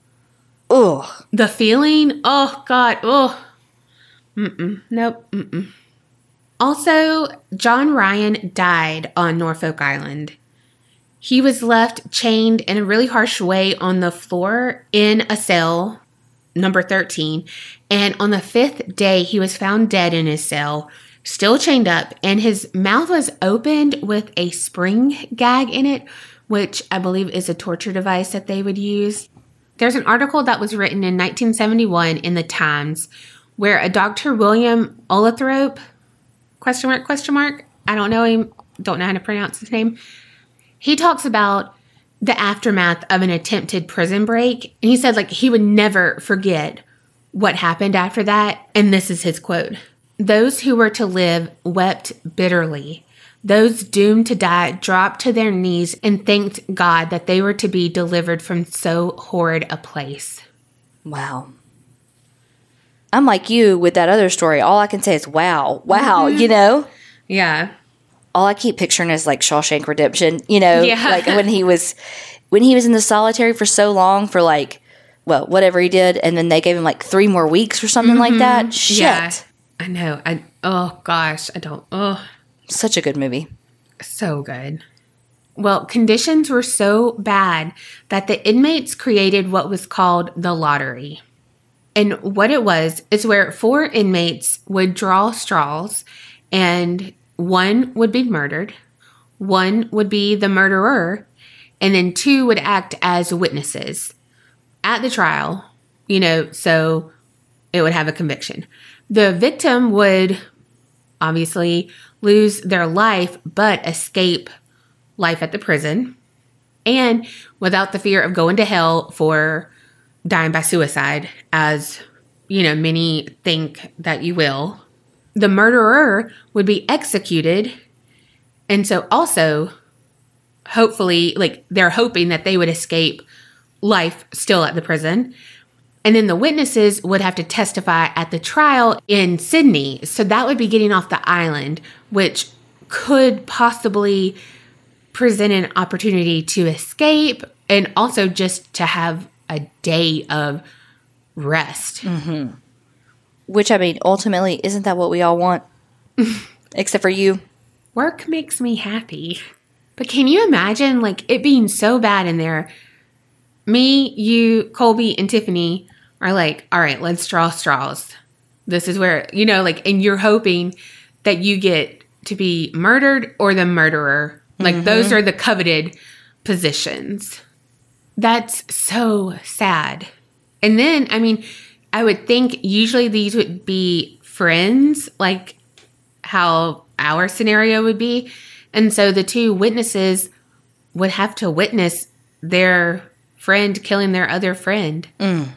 Ugh. The feeling? Oh, God. Oh. Mm-mm. Nope. Mm-mm. Also, John Ryan died on Norfolk Island. He was left chained in a really harsh way on the floor in a cell, number thirteen. And on the fifth day, he was found dead in his cell, still chained up, and his mouth was opened with a spring gag in it, which I believe is a torture device that they would use. There's an article that was written in nineteen seventy-one in the Times where a Doctor William Olathrop, question mark, question mark, I don't know him, don't know how to pronounce his name. He talks about the aftermath of an attempted prison break. And he said, like, he would never forget what happened after that. And this is his quote. Those who were to live wept bitterly. Those doomed to die dropped to their knees and thanked God that they were to be delivered from so horrid a place. Wow. I'm like you with that other story. All I can say is, wow, wow, mm-hmm. you know? Yeah. All I keep picturing is like Shawshank Redemption, you know, yeah. like when he was, when he was in the solitary for so long for like, well, whatever he did. And then they gave him like three more weeks or something mm-hmm. like that. Shit. Yeah, I know. I, oh gosh, I don't, oh. Such a good movie. So good. Well, conditions were so bad that the inmates created what was called the lottery. And what it was is where four inmates would draw straws, and one would be murdered, one would be the murderer, and then two would act as witnesses at the trial, you know, so it would have a conviction. The victim would obviously lose their life, but escape life at the prison, and without the fear of going to hell for dying by suicide, as, you know, many think that you will. The murderer would be executed, and so also, hopefully, like, they're hoping that they would escape life still at the prison. And then the witnesses would have to testify at the trial in Sydney. So that would be getting off the island, which could possibly present an opportunity to escape and also just to have a day of rest. Mm-hmm. Which, I mean, ultimately, isn't that what we all want? Except for you. Work makes me happy. But can you imagine, like, it being so bad in there? Me, you, Colby, and Tiffany are like, all right, let's draw straws. This is where, you know, like, and you're hoping that you get to be murdered or the murderer. Like, mm-hmm. those are the coveted positions. That's so sad. And then, I mean, I would think usually these would be friends, like how our scenario would be. And so the two witnesses would have to witness their friend killing their other friend. Mm.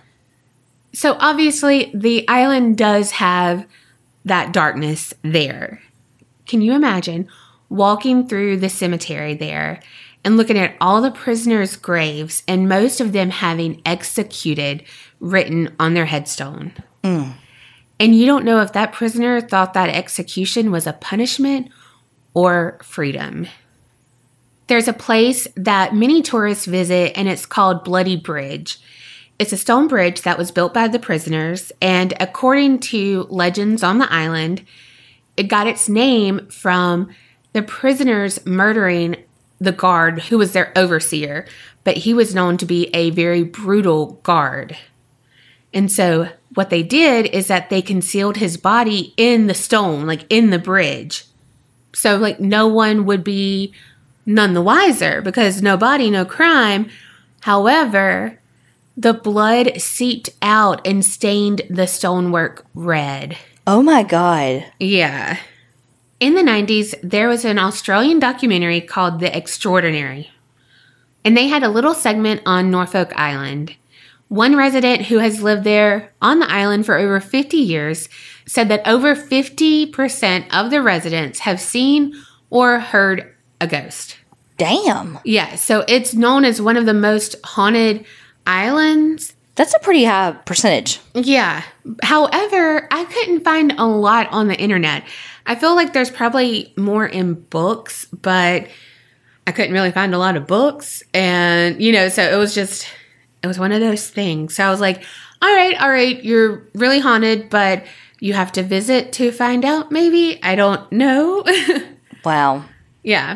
So obviously the island does have that darkness there. Can you imagine walking through the cemetery there and looking at all the prisoners' graves and most of them having executed written on their headstone? Mm. And you don't know if that prisoner thought that execution was a punishment or freedom. There's a place that many tourists visit, and it's called Bloody Bridge. It's a stone bridge that was built by the prisoners, and according to legends on the island, it got its name from the prisoners murdering the guard who was their overseer, but he was known to be a very brutal guard. And so what they did is that they concealed his body in the stone, like in the bridge. So like no one would be none the wiser because no body, no crime. However, the blood seeped out and stained the stonework red. Oh my God. Yeah. In the nineties, there was an Australian documentary called The Extraordinary. And they had a little segment on Norfolk Island. One resident who has lived there on the island for over fifty years said that over fifty percent of the residents have seen or heard a ghost. Damn. Yeah, so it's known as one of the most haunted islands. That's a pretty high percentage. Yeah. However, I couldn't find a lot on the internet. I feel like there's probably more in books, but I couldn't really find a lot of books. And, you know, so it was just, it was one of those things. So I was like, all right, all right, you're really haunted, but you have to visit to find out, maybe. I don't know. Wow. Yeah.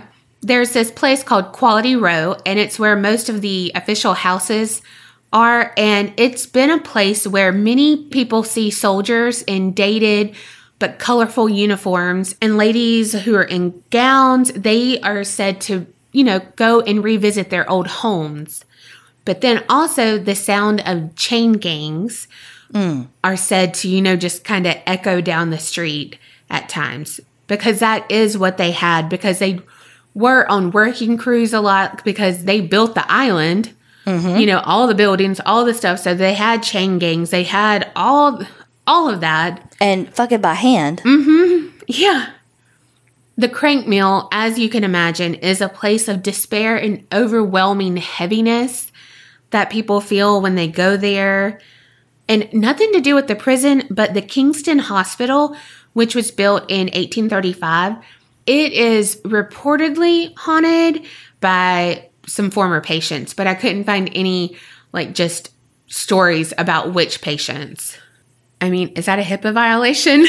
there's this place called Quality Row, and it's where most of the official houses are. And it's been a place where many people see soldiers in dated but colorful uniforms, and ladies who are in gowns. They are said to, you know, go and revisit their old homes. But then also the sound of chain gangs mm. are said to, you know, just kind of echo down the street at times, because that is what they had, because they were on working crews a lot, because they built the island, mm-hmm. you know, all the buildings, all the stuff. So they had chain gangs. They had all, all of that. And fucking by hand. Mm-hmm. Yeah. The crank mill, as you can imagine, is a place of despair and overwhelming heaviness that people feel when they go there. And nothing to do with the prison, but the Kingston Hospital, which was built in eighteen thirty-five, it is reportedly haunted by some former patients, but I couldn't find any, like, just stories about which patients. I mean, is that a HIPAA violation?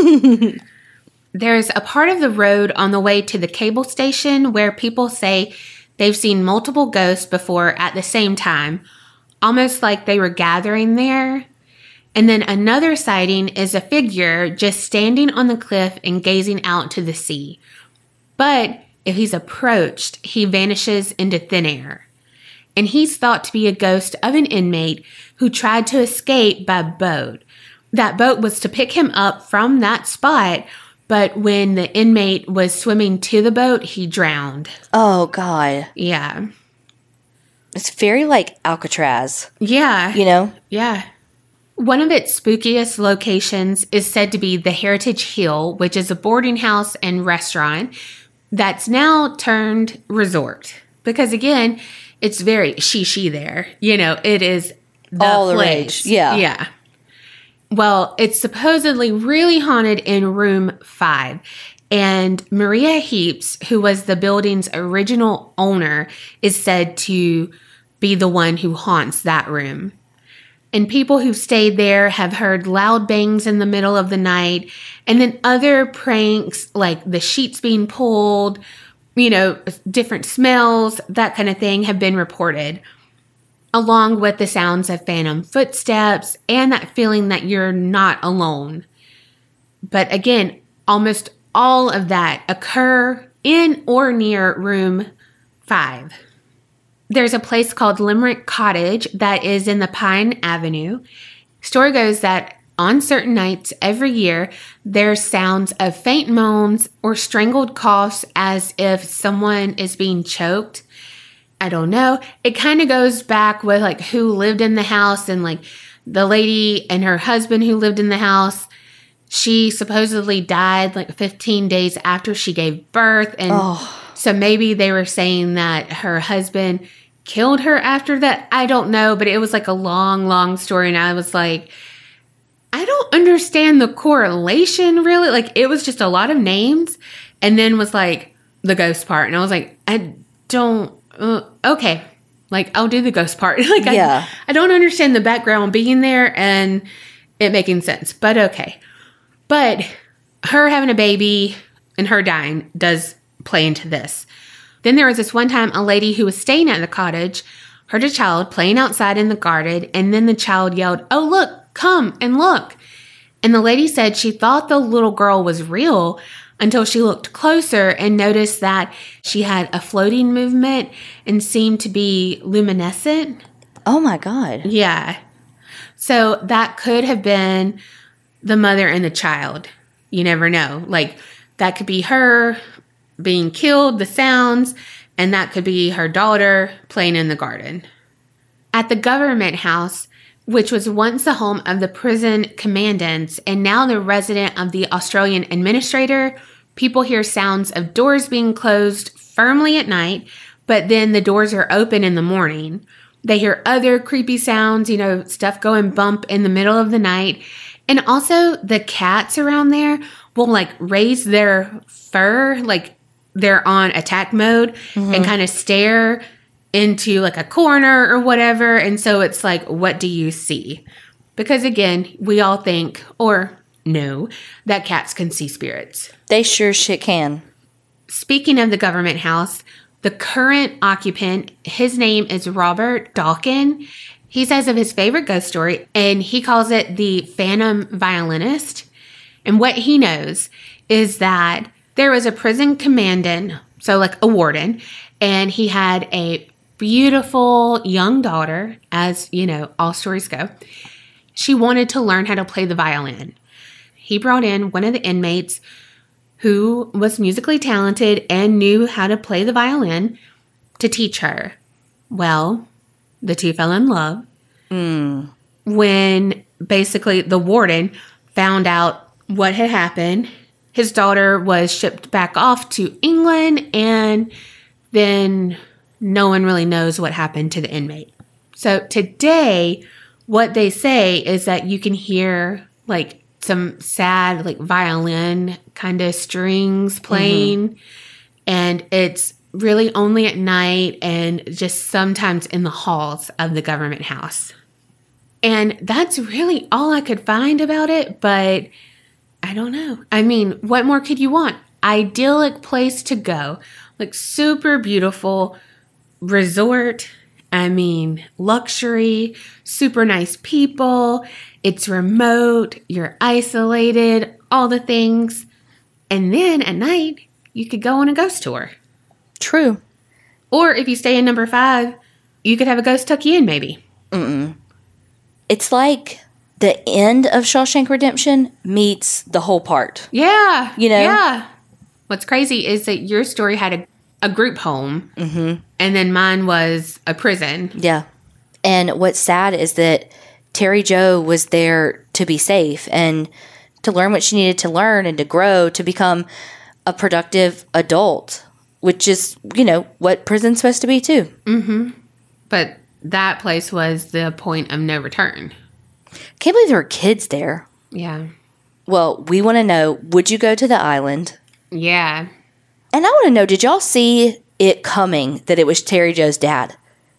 There's a part of the road on the way to the cable station where people say they've seen multiple ghosts before at the same time, almost like they were gathering there. And then another sighting is a figure just standing on the cliff and gazing out to the sea. But if he's approached, he vanishes into thin air. And he's thought to be a ghost of an inmate who tried to escape by boat. That boat was to pick him up from that spot, but when the inmate was swimming to the boat, he drowned. Oh, God. Yeah. It's very like Alcatraz. Yeah. You know? Yeah. One of its spookiest locations is said to be the Heritage Hill, which is a boarding house and restaurant that's now turned resort. Because, again, it's very she-she there. You know, it is the All the place. rage. Yeah. Yeah. Well, it's supposedly really haunted in room five. And Maria Heaps, who was the building's original owner, is said to be the one who haunts that room. And people who've stayed there have heard loud bangs in the middle of the night. And then other pranks, like the sheets being pulled, you know, different smells, that kind of thing, have been reported, along with the sounds of phantom footsteps and that feeling that you're not alone. But again, almost all of that occur in or near room five. There's a place called Limerick Cottage that is in the Pine Avenue. Story goes that on certain nights every year, there's sounds of faint moans or strangled coughs as if someone is being choked. I don't know. It kind of goes back with like who lived in the house, and like the lady and her husband who lived in the house. She supposedly died like fifteen days after she gave birth. And oh. so maybe they were saying that her husband killed her after that. I don't know, but it was like a long, long story. And I was like, I don't understand the correlation really. Like it was just a lot of names and then was like the ghost part. And I was like, I don't. Uh, okay, like I'll do the ghost part. like yeah. I, I don't understand the background being there and it making sense, but okay. But her having a baby and her dying does play into this. Then there was this one time a lady who was staying at the cottage heard a child playing outside in the garden, and then the child yelled, "Oh, look, come and look." And the lady said she thought the little girl was real until she looked closer and noticed that she had a floating movement and seemed to be luminescent. Oh, my God. Yeah. So that could have been the mother and the child. You never know. Like, that could be her being killed, the sounds, and that could be her daughter playing in the garden. At the government house, which was once the home of the prison commandants and now the resident of the Australian administrator, people hear sounds of doors being closed firmly at night, but then the doors are open in the morning. They hear other creepy sounds, you know, stuff going bump in the middle of the night. And also the cats around there will like raise their fur, like they're on attack mode, mm-hmm. and kind of stare into like a corner or whatever. And so it's like, what do you see? Because again, we all think or know that cats can see spirits. They sure shit can. speaking of the government house, the current occupant, his name is Robert Dawkin. He says of his favorite ghost story, and he calls it the Phantom Violinist. And what he knows is that there was a prison commandant, so like a warden, and he had a beautiful young daughter, as, you know, all stories go. She wanted to learn how to play the violin. He brought in one of the inmates who was musically talented and knew how to play the violin to teach her. Well, the two fell in love. Mm. When basically the warden found out what had happened, his daughter was shipped back off to England, and then no one really knows what happened to the inmate. So today, what they say is that you can hear like some sad like violin kind of strings playing, mm-hmm. and it's really only at night and just sometimes in the halls of the government house. And that's really all I could find about it, but I don't know. I mean, what more could you want? Idyllic place to go. Like super beautiful resort. I mean, luxury, super nice people. It's remote. You're isolated, all the things. And then at night, you could go on a ghost tour. True. Or if you stay in number five, you could have a ghost tuck you in, maybe. Mm-mm. It's like the end of Shawshank Redemption meets the whole part. Yeah. You know? Yeah. What's crazy is that your story had a, a group home, mm-hmm. and then mine was a prison. Yeah. And what's sad is that Terry Jo was there to be safe and to learn what she needed to learn and to grow to become a productive adult, which is, you know, what prison's supposed to be too. Mm-hmm. But that place was the point of no return. Can't believe there were kids there. Yeah. Well, we want to know, would you go to the island? Yeah. And I want to know, did y'all see it coming that it was Terry Jo's dad?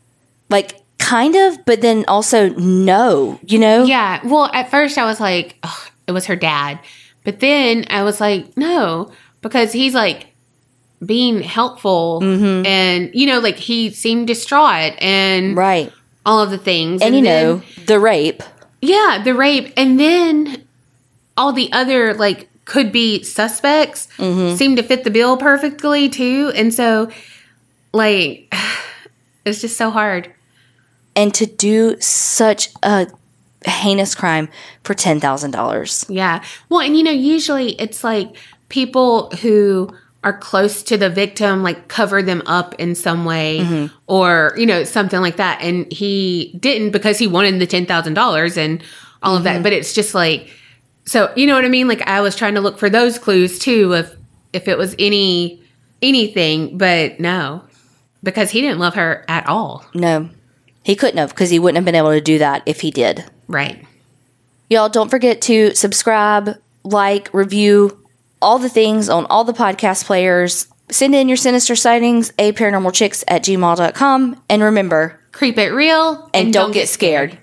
Like, kind of, but then also no, you know? Yeah. Well, at first I was like, oh, it was her dad. But then I was like, no, because he's like being helpful, mm-hmm. and, you know, like he seemed distraught and right. all of the things. And, and you then, know, the rape. Yeah, the rape. And then all the other, like, could-be suspects mm-hmm. seem to fit the bill perfectly, too. And so, like, it's just so hard. And to do such a heinous crime for ten thousand dollars. Yeah. Well, and, you know, usually it's, like, people who are close to the victim, like, cover them up in some way, mm-hmm. or, you know, something like that. And he didn't because he wanted the ten thousand dollars and all mm-hmm. of that. But it's just, like... So, you know what I mean? Like, I was trying to look for those clues, too, if if it was any anything, but no. Because he didn't love her at all. No. He couldn't have, because he wouldn't have been able to do that if he did. Right. Y'all, don't forget to subscribe, like, review, all the things on all the podcast players. Send in your sinister sightings, a paranormal chicks at gmail dot com. And remember, creep it real and, and don't, don't get scared. scared.